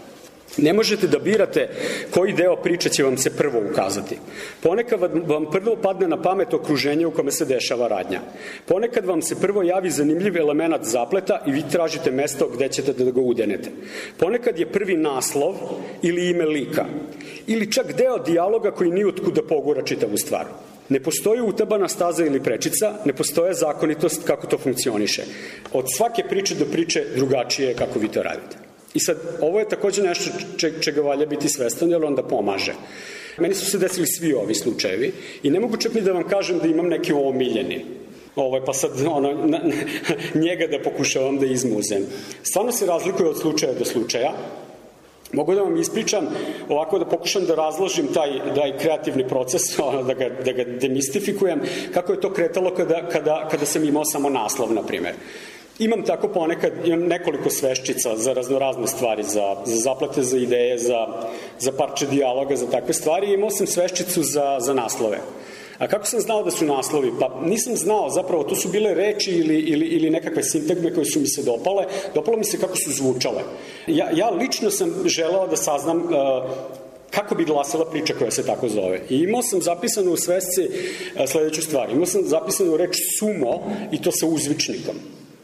ne možete da birate koji deo priče će vam se prvo ukazati. Ponekad vam prvo padne na pamet okruženje u kome se dešava radnja. Ponekad vam se prvo javi zanimljiv element zapleta i vi tražite mesto gde ćete da ga udenete. Ponekad je prvi naslov ili ime lika. Ili čak deo dijaloga koji ni otkud da pogura čitavu stvar. Ne postoji utabana staza ili prečica, ne postoje zakonitost kako to funkcioniše. Od svake priče do priče drugačije je kako vi to radite. I sad, ovo je takođe nešto čega valja biti svestan, jer onda pomaže. Meni su se desili svi ovi slučajevi i ne mogu čak ni da vam kažem da imam neke omiljeni. Ovo, pa sad ono, na, njega da pokušavam da izmuzem. Stvarno se razlikuje od slučaja do slučaja. Mogu da vam ispričam, ovako da pokušam da razložim taj, taj kreativni proces, da ga, da ga demistifikujem, kako je to kretalo kada, kada, kada sam imao samo naslov, na primjer. Imam tako ponekad, imam nekoliko sveščica za raznorazne stvari, za, za zaplate, za ideje, za, za parče dijaloga, za takve stvari, i imao sam sveščicu za, za naslove. A kako sam znao da su naslovi? Pa nisam znao, zapravo to su bile reči ili, ili, ili nekakve sintagme koje su mi se dopale, dopalo mi se kako su zvučale. Ja, ja lično sam želeo da saznam uh, kako bi glasila priča koja se tako zove. I imao sam zapisano u svesci uh, sledeću stvar. Imao sam zapisano reč sumo i to sa uzvičnikom.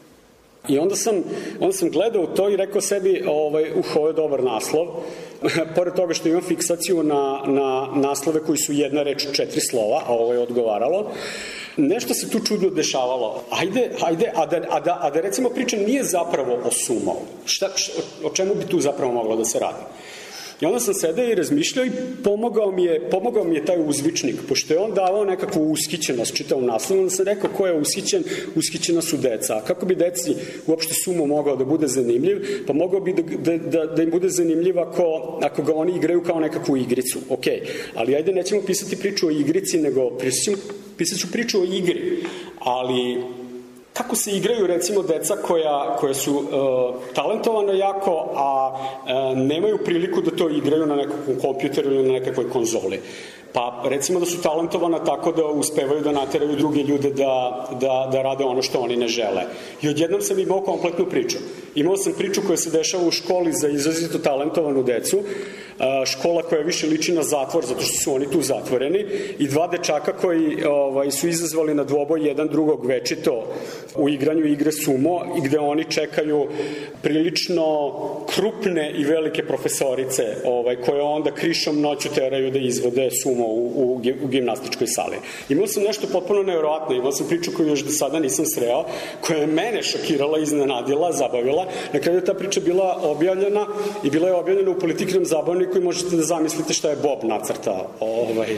I onda sam, onda sam gledao to i rekao sebi, ovaj, uh, ovo je dobar naslov. Pored toga što imam fiksaciju na, na naslove koji su jedna reč četiri slova, a ovo je odgovaralo, nešto se tu čudno dešavalo. Ajde, ajde, a da, a da, a da recimo priča nije zapravo o sumovu. Šta, šta, o čemu bi tu zapravo moglo da se radi? I onda sam sedeo i razmišljao i pomogao mi je, pomogao mi je taj uzvičnik, pošto je on davao nekakvu ushićenost čitavom naslovu, onda sam rekao ko je ushićen, ushićena su deca. A kako bi deci uopšte sumo mogao da bude zanimljiv? Pa mogao bi da, da, da, da im bude zanimljiv ako, ako ga oni igraju kao nekakvu igricu. Ok, ali ajde nećemo pisati priču o igrici, nego pisat ću priču o igri. Ali kako se igraju recimo deca koja, koja su uh, talentovana jako, a uh, nemaju priliku da to igraju na nekakvom kompjuteru ili na nekakvoj konzoli. Pa recimo da su talentovana tako da uspevaju da nateraju druge ljude da, da, da rade ono što oni ne žele. I odjednom sam imao kompletnu priču. Imao sam priču koja se dešava u školi za izrazito talentovanu decu, škola koja više liči na zatvor zato što su oni tu zatvoreni, i dva dečaka koji ovaj, su izazvali na dvoboj jedan drugog večito u igranju igre sumo, i gde oni čekaju prilično krupne i velike profesorice ovaj, koje onda krišom noću teraju da izvode sumo u, u, u gimnastičkoj sali. Imao sam nešto potpuno nevjerovatno, imao sam priču koju još do sada nisam sreo, koja je mene šokirala, iznenadila, zabavila. Na kraju je ta priča bila objavljena i bila je objavljena u Politikinom zabavniku i možete da zamislite šta je Bob nacrtao ovaj,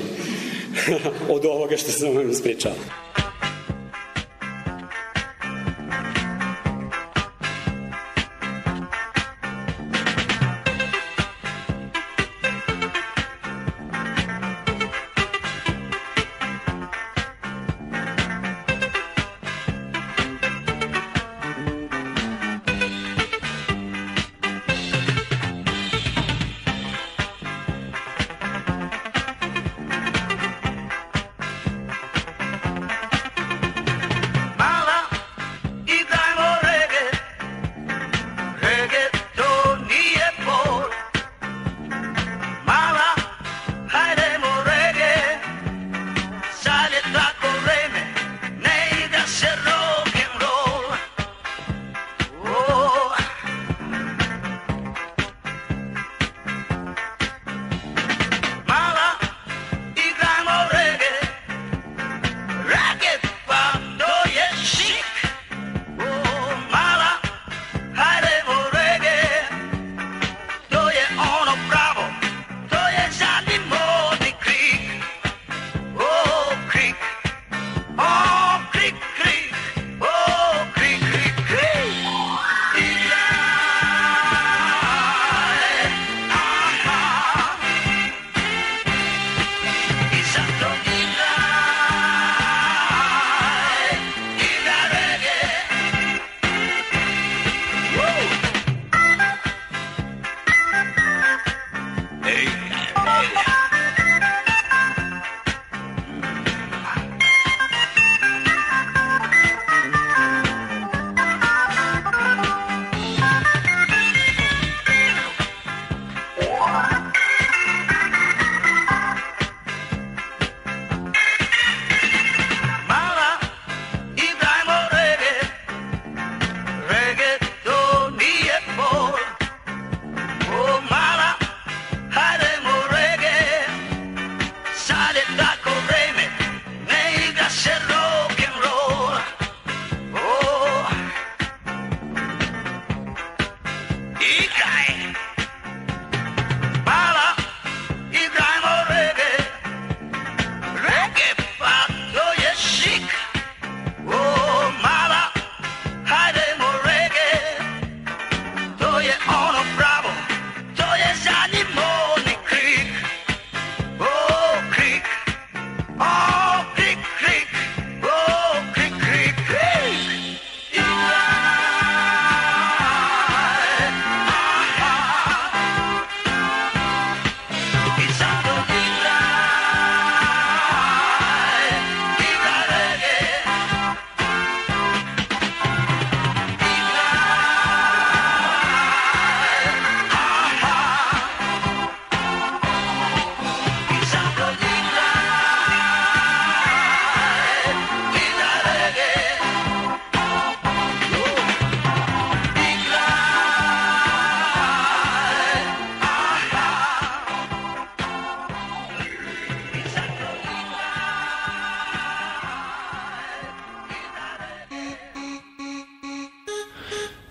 od ovoga što sam vam ispričao.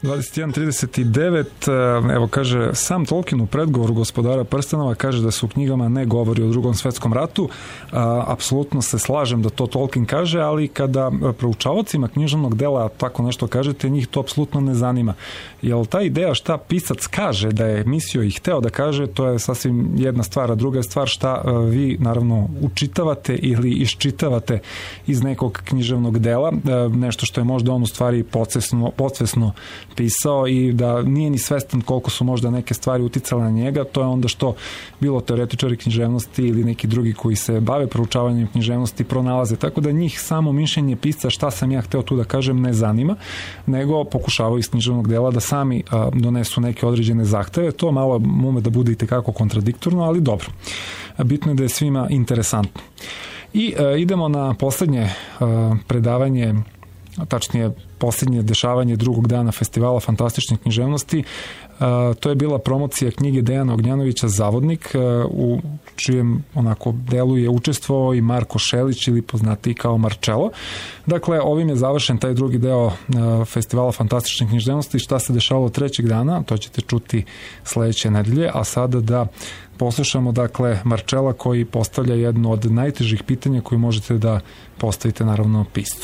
dvadeset jedan trideset devet, evo kaže, sam Tolkien u predgovoru Gospodara prstenova kaže da se u knjigama ne govori o Drugom svetskom ratu. A, apsolutno se slažem da to Tolkien kaže, ali kada proučavacima književnog dela tako nešto kažete, njih to apsolutno ne zanima. Jel ta ideja šta pisac kaže da je mislio i hteo da kaže, to je sasvim jedna stvar, a druga je stvar šta vi naravno učitavate ili iščitavate iz nekog književnog dela, nešto što je možda on u stvari podsvesno, podsvesno pisao i da nije ni svestan koliko su možda neke stvari uticale na njega, to je onda što bilo teoretičari književnosti ili neki drugi koji se bave proučavanjem književnosti pronalaze, tako da njih samo mišljenje pisca šta sam ja hteo tu da kažem ne zanima, nego pokušavaju iz književnog dela da sami a, donesu neke određene zahteve, to malo ume da bude i tekako kontradiktorno, ali dobro. Bitno je da je svima interesantno. I a, idemo na poslednje a, predavanje, tačnije posljednje dešavanje drugog dana festivala fantastične književnosti. Uh, to je bila promocija knjige Dejana Ognjanovića Zavodnik, uh, u čijem onako delu je učestvovao i Marko Šelić ili poznatiji kao Marcello. Dakle, ovim je završen taj drugi deo uh, festivala fantastične književnosti. Šta se dešavalo trećeg dana, to ćete čuti sledeće nedelje, a sada da poslušamo dakle Marcella koji postavlja jedno od najtežih pitanja koje možete da postavite naravno piscu.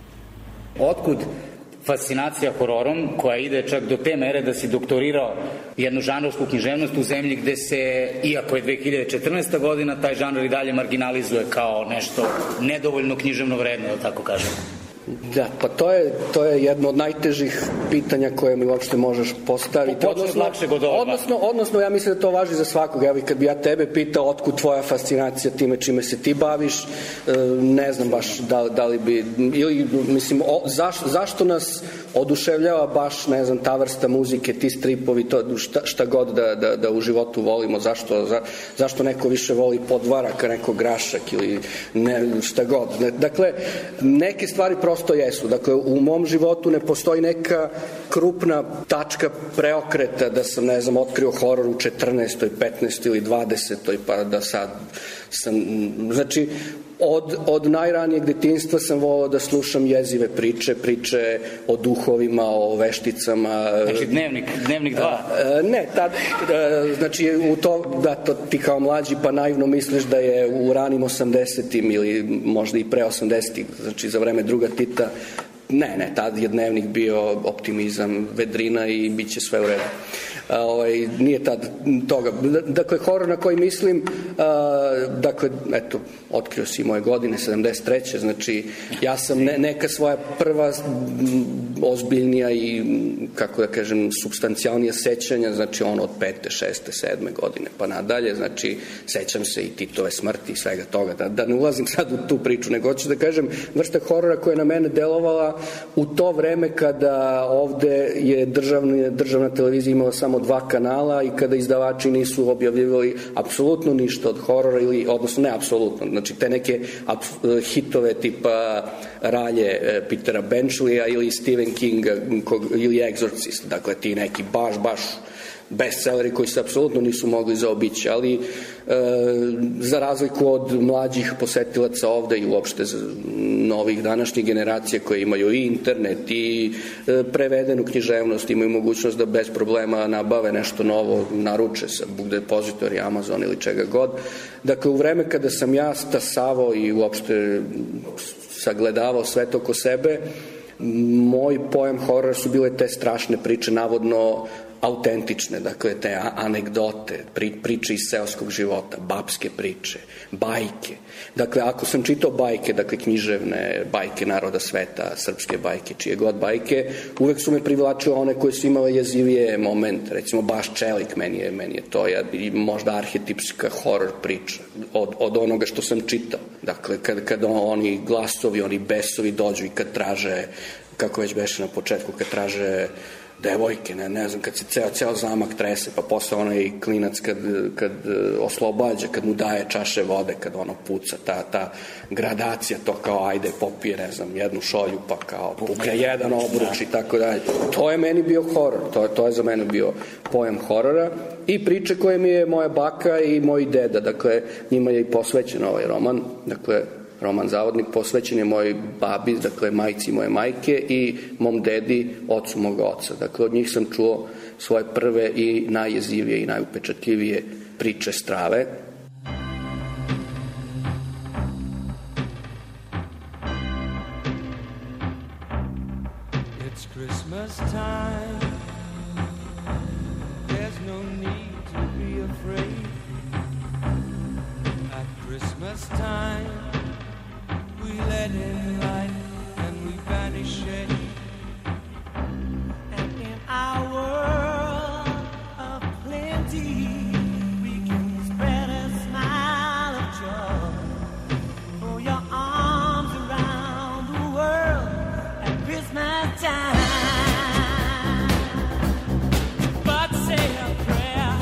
Otkud fascinacija hororom koja ide čak do te mere da si doktorirao jednu žanrovsku književnost u zemlji gde se, iako je dve hiljade četrnaesta godina, taj žanr i dalje marginalizuje kao nešto nedovoljno književno vredno, da tako kažem. Da, pa to je, to je jedno od najtežih pitanja koje mi uopšte možeš postaviti. Odnosno, od odnosno, odnosno, ja mislim da to važi za svakog. Evo, kad bi ja tebe pitao otkud tvoja fascinacija time čime se ti baviš, ne znam baš da, da li bi, ili, mislim, o, zaš, zašto nas oduševljava baš, ne znam, ta vrsta muzike, ti stripovi, to, šta, šta god da, da, da u životu volimo, zašto, za, zašto neko više voli Podvarak, neko Grašak ili ne, šta god. Dakle, neke stvari prosto jesu. Dakle, u mom životu ne postoji neka krupna tačka preokreta da sam, ne znam, otkrio horor u četrnaestoj, petnaestoj ili dvadesetoj pa da sad sam, znači, Od, od najranijeg detinjstva sam volao da slušam jezive priče, priče o duhovima, o vešticama. Znači dnevnik, dnevnik dva? Ne, tad, znači u to, da to ti kao mlađi pa naivno misliš da je u ranim osamdesetim ili možda i pre osamdesetih, znači za vreme druga Tita, ne, ne, tad je dnevnik bio optimizam, vedrina i bit će sve u redu. A, ovaj, nije tad toga. Dakle, horor na koji mislim, a, dakle, eto, otkrio si moje godine, sedamdeset treće znači, ja sam ne, neka svoja prva ozbiljnija i, kako da kažem, substancijalnija sećanja, znači ono od pete, šeste, sedme godine pa nadalje, znači, sećam se i Titove smrti i svega toga, da, da ne ulazim sad u tu priču, nego hoću da kažem, vrsta horora koja je na mene delovala u to vreme kada ovde je državna, državna televizija imala samo dva kanala i kada izdavači nisu objavljivali apsolutno ništa od horora ili, odnosno ne apsolutno, znači te neke hitove tipa Ralje Petera Benchleya ili Stephen Kinga ili Exorcist, dakle ti neki baš, baš bestselleri koji se apsolutno nisu mogli zaobići, ali e, za razliku od mlađih posetilaca ovde i uopšte novih današnjih generacija koje imaju i internet i e, prevedenu književnost, imaju mogućnost da bez problema nabave nešto novo, naruče sa Book Depository, Amazon ili čega god. Dakle, u vreme kada sam ja stasavao i uopšte sagledavao sve to oko sebe, moj pojam horora su bile te strašne priče, navodno autentične, dakle te anegdote, pri, priče iz seoskog života, babske priče, bajke. Dakle, ako sam čitao bajke, dakle književne bajke naroda sveta, srpske bajke, čije god bajke, uvek su me privlačile one koje su imale jezivije momente, recimo baš Čelik, meni je, meni je to ja, možda arhetipska horor priča od, od onoga što sam čitao. Dakle, kad, kad oni glasovi, oni besovi dođu i kad traže, kako već beše na početku, kad traže devojke, ne, ne znam, kad se ceo, ceo zamak trese, pa posle onaj klinac kad, kad oslobađa, kad mu daje čaše vode, kad ono puca, ta, ta gradacija, to kao ajde popije, ne znam, jednu šolju, pa kao pukne jedan obruč i tako dalje. To je meni bio horor, to, to je za mene bio pojam horora i priče koje mi je moja baka i moj deda, dakle, njima je i posvećen ovaj roman, dakle, roman Zavodnik, posvećen je mojoj babi, dakle majci moje majke i mom dedi, ocu moga oca. Dakle, od njih sam čuo svoje prve i najjezivije i najupečatljivije priče strave. It's Christmas time. There's no need to be afraid. At Christmas time, we let in light and we banish shade. And in our world of plenty, we can spread a smile of joy. Throw your arms around the world at Christmas time. But say a prayer,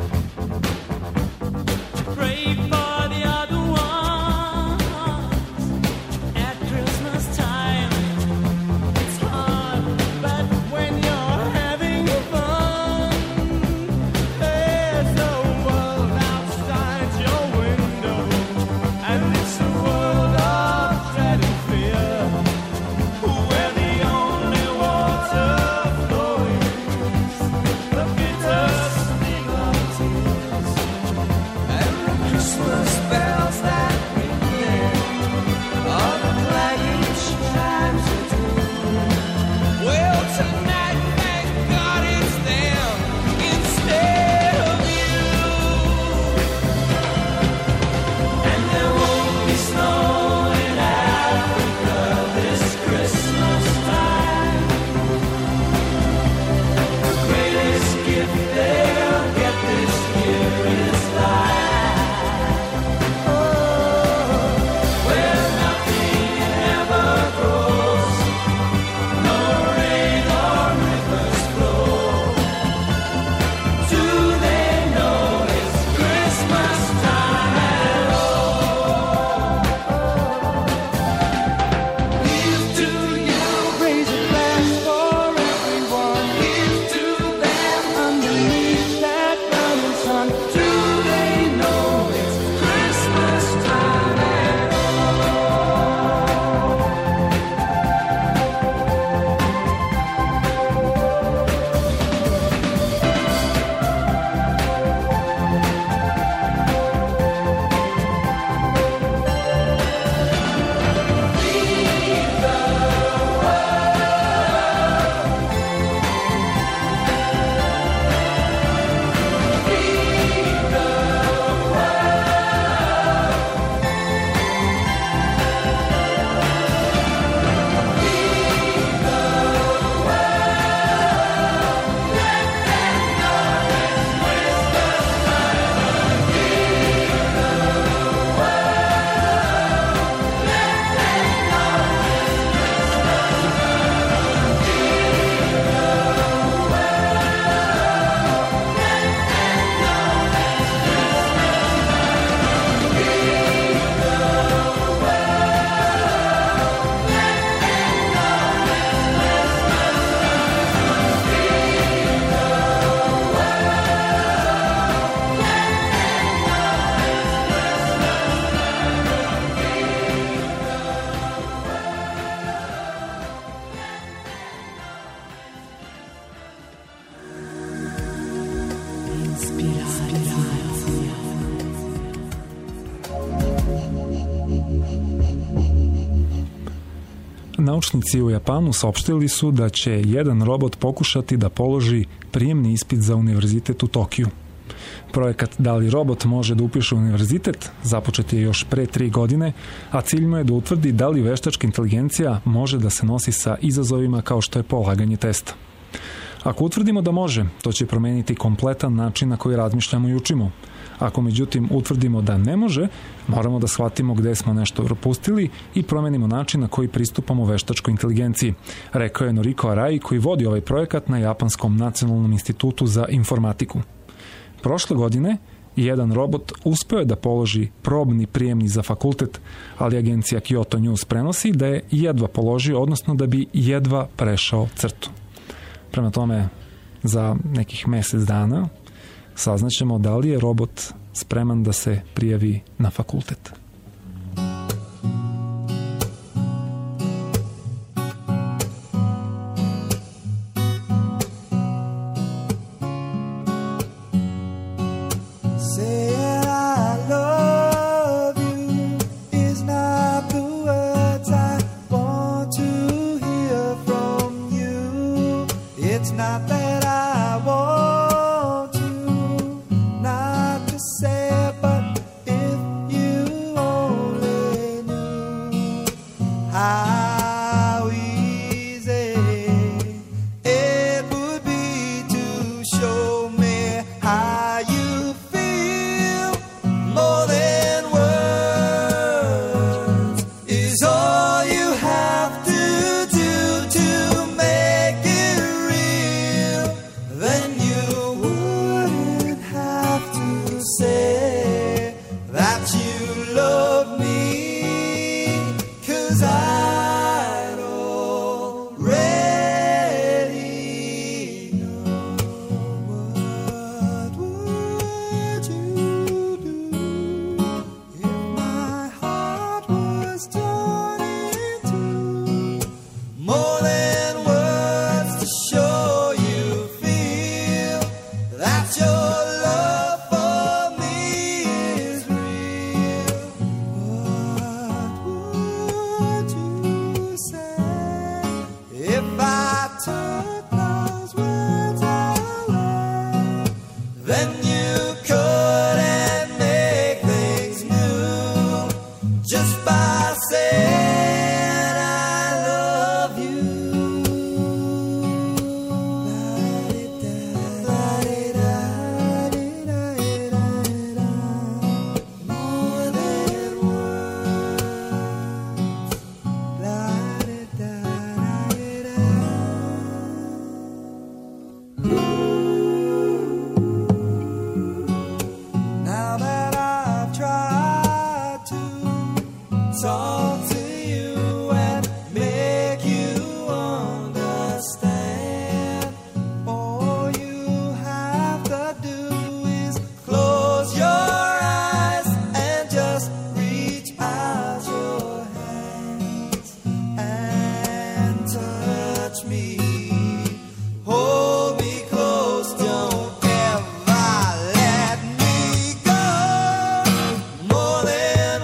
pray for the other ones. At Christmas time, it's hard, but when you're having fun, there's no world outside your window, and it's a world of dread and fear, where the only water flowing is the bitter sting of tears, and the Christmas bells that ring there are the clanging chimes of doom. Well, tonight, thank God it's them instead of you. And there won't be snow in Africa this Christmas time. The greatest gift they'll get this year is life. Oh, where nothing ever grows, no rain or rivers flow. Do they know it's Christmas time at all? Here's to you, raise a glass for everyone. Here's to them underneath that burning sun. Do they know it's Christmas time at Naučnici u Japanu saopštili su da će jedan robot pokušati da položi prijemni ispit za univerzitet u Tokiju. Projekat Da li robot može da upiše univerzitet započet je još pre tri godine, a cilj mu je da utvrdi da li veštačka inteligencija može da se nosi sa izazovima kao što je polaganje testa. Ako utvrdimo da može, to će promeniti kompletan način na koji razmišljamo i učimo. Ako međutim utvrdimo da ne može, moramo da shvatimo gde smo nešto propustili i promenimo način na koji pristupamo veštačkoj inteligenciji, rekao je Noriko Arai koji vodi ovaj projekat na Japanskom nacionalnom institutu za informatiku. Prošle godine jedan robot uspeo je da položi probni prijemni za fakultet, ali agencija Kyoto News prenosi da je jedva položio, odnosno da bi jedva prešao crtu. Prema tome, za nekih mesec dana saznaćemo da li je robot spreman da se prijavi na fakultet. It's not that I want you not to say, but if you only knew how easy it would be to show me how you feel. More than words is all you have to do to make it real. Then you wouldn't have to say that you love me, 'cause I'd already know. What would you do if my heart was torn in two? More than words to show you feel that your love for me is real. What would you say if I took those words away? Then you couldn't make things new just by saying I love you. More than Now that I've tried to talk to you and make you understand, all you have to do is close your eyes and just reach out your hands and touch me. Hold me close, don't ever let me go. More than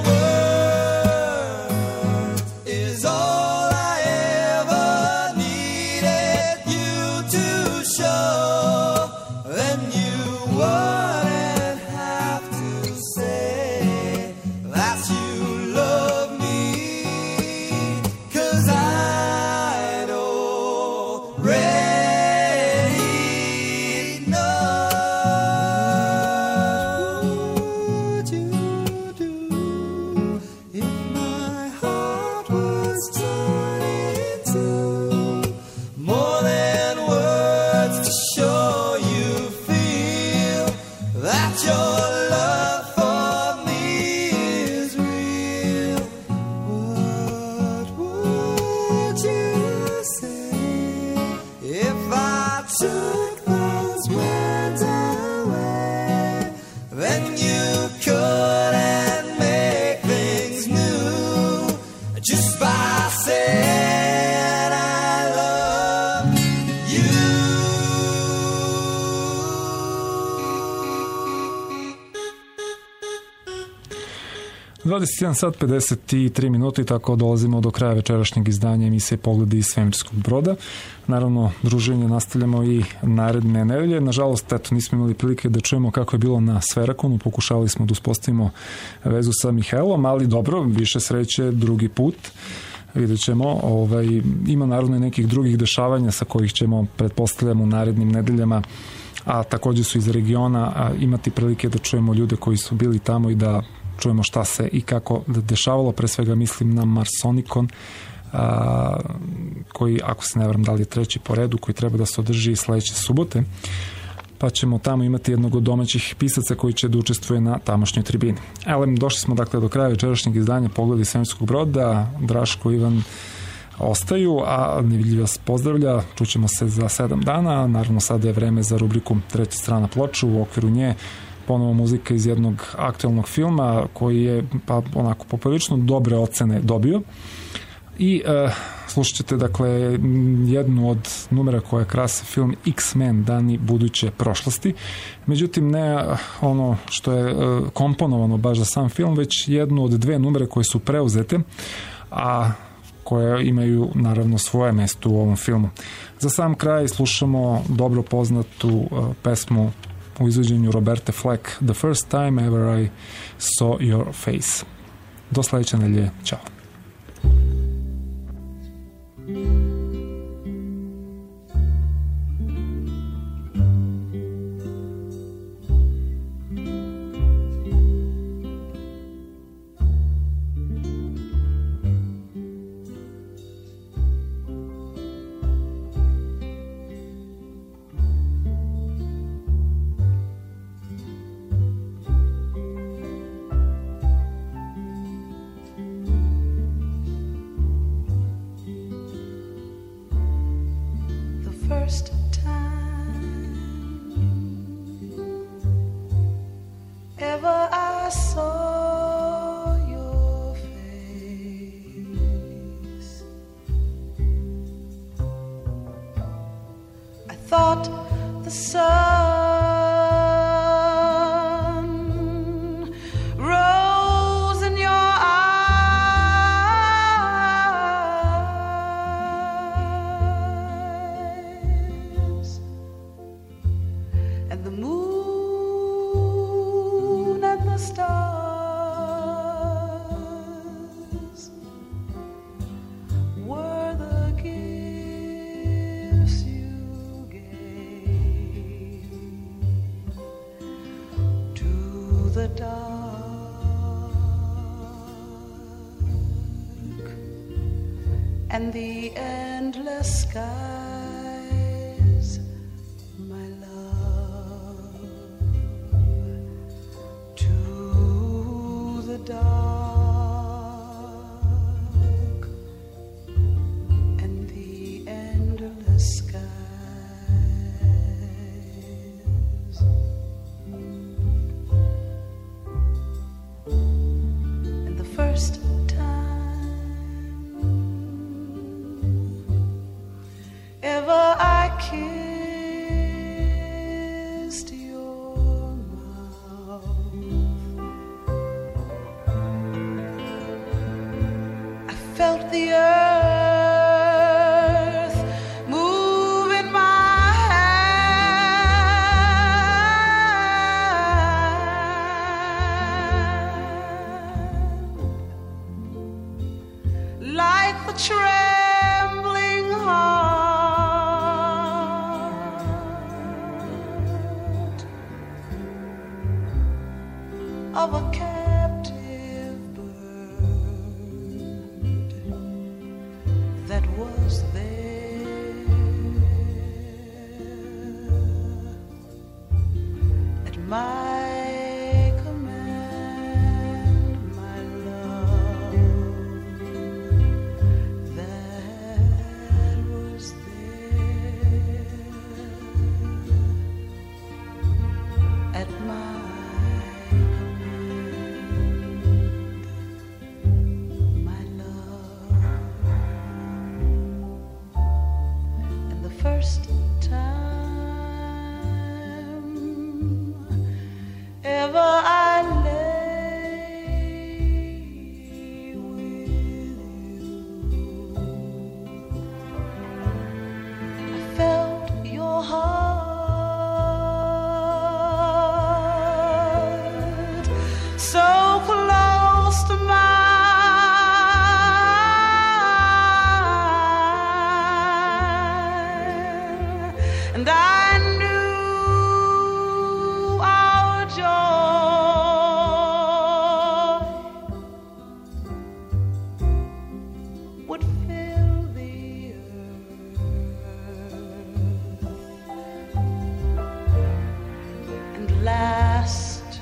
words is all I ever needed you to show. Then you wouldn't have to say that you love me, 'cause I'd already know. What would you do if my heart was torn in two? More than words to show you feel that your love for me is real. What would you say if I took those words away? Then you couldn't make things new just by saying I love you. dvadeset jedan sat pedeset tri minuti, tako dolazimo do kraja večerašnjeg izdanja emisije Pogledi iz svemirskog broda. Naravno, druženje nastavljamo i naredne nedelje. Nažalost, eto, nismo imali prilike da čujemo kako je bilo na Sferakonu. Pokušavali smo da uspostavimo vezu sa Mihajlom, ali dobro, više sreće drugi put. Vidjet ćemo. Ovaj, ima naravno i nekih drugih dešavanja sa kojih ćemo, pretpostavljamo, u narednim nedeljama, a takođe su iz regiona, a, imati prilike da čujemo ljude koji su bili tamo i da čujemo šta se i kako dešavalo. Pre svega mislim na Marsonicon, a, koji, ako se ne varam, da li je treći po redu, koji treba da se održi sledeće subote, pa ćemo tamo imati jednog od domaćih pisaca koji će da učestvuje na tamošnjoj tribini. Evo, došli smo dakle do kraja večerašnjeg izdanja Pogledi iz svemirskog broda. Draško, Ivan ostaju, a Nevidljiv vas pozdravlja. Čućemo se za sedam dana. Naravno, sada je vreme za rubriku Treća strana ploče. U okviru nje ponovo muzika iz jednog aktualnog filma koji je pa onako poprilično dobre ocene dobio. I uh, slušat ćete dakle jednu od numera koja krase film X-Men, Dani buduće prošlosti. Međutim, ne ono što je uh, komponovano baš za sam film, već jednu od dve numere koje su preuzete, a koje imaju naravno svoje mesto u ovom filmu. Za sam kraj slušamo dobro poznatu uh, pesmu u izvođenju Roberte Fleck, The First Time Ever I Saw Your Face. Do sledeće nedelje, ćao. First time ever I saw your face, I thought the sun rose in your and the moon and the stars were the gifts you gave to the dark and the endless skies, my love. The dark and the endless skies, and the first time ever I kissed your mouth, felt the earth move in my hand, like the trembling heart of a captive bird that was there at my command, my love, that was there at my first time ever I lay with you, I felt your heart so close to mine. And I knew our joy would fill the earth and last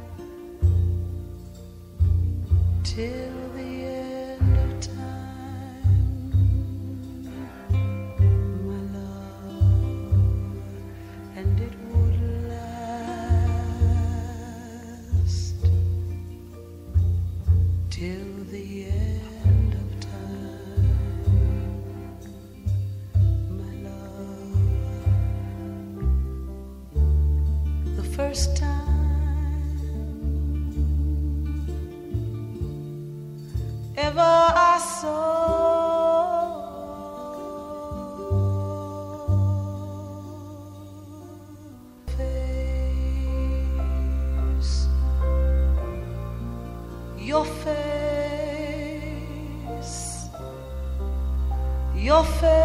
till the end of time, my love, and it would last till the end of time, my love. The first time ever I saw your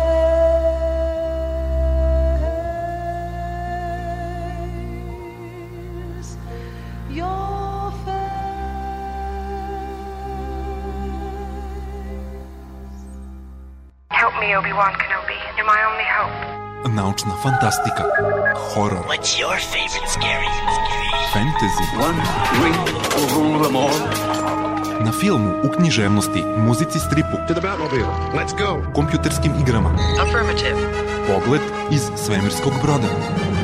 face, your Help me, Obi-Wan Kenobi. You're my only hope. Naučna fantastika, horor, What's your favorite scary fantasy, One ring will rule them all. na filmu, u književnosti, muzici stripu, To the Batmobile. Let's go. kompjuterskim igrama, Affirmative. pogled iz svemirskog broda.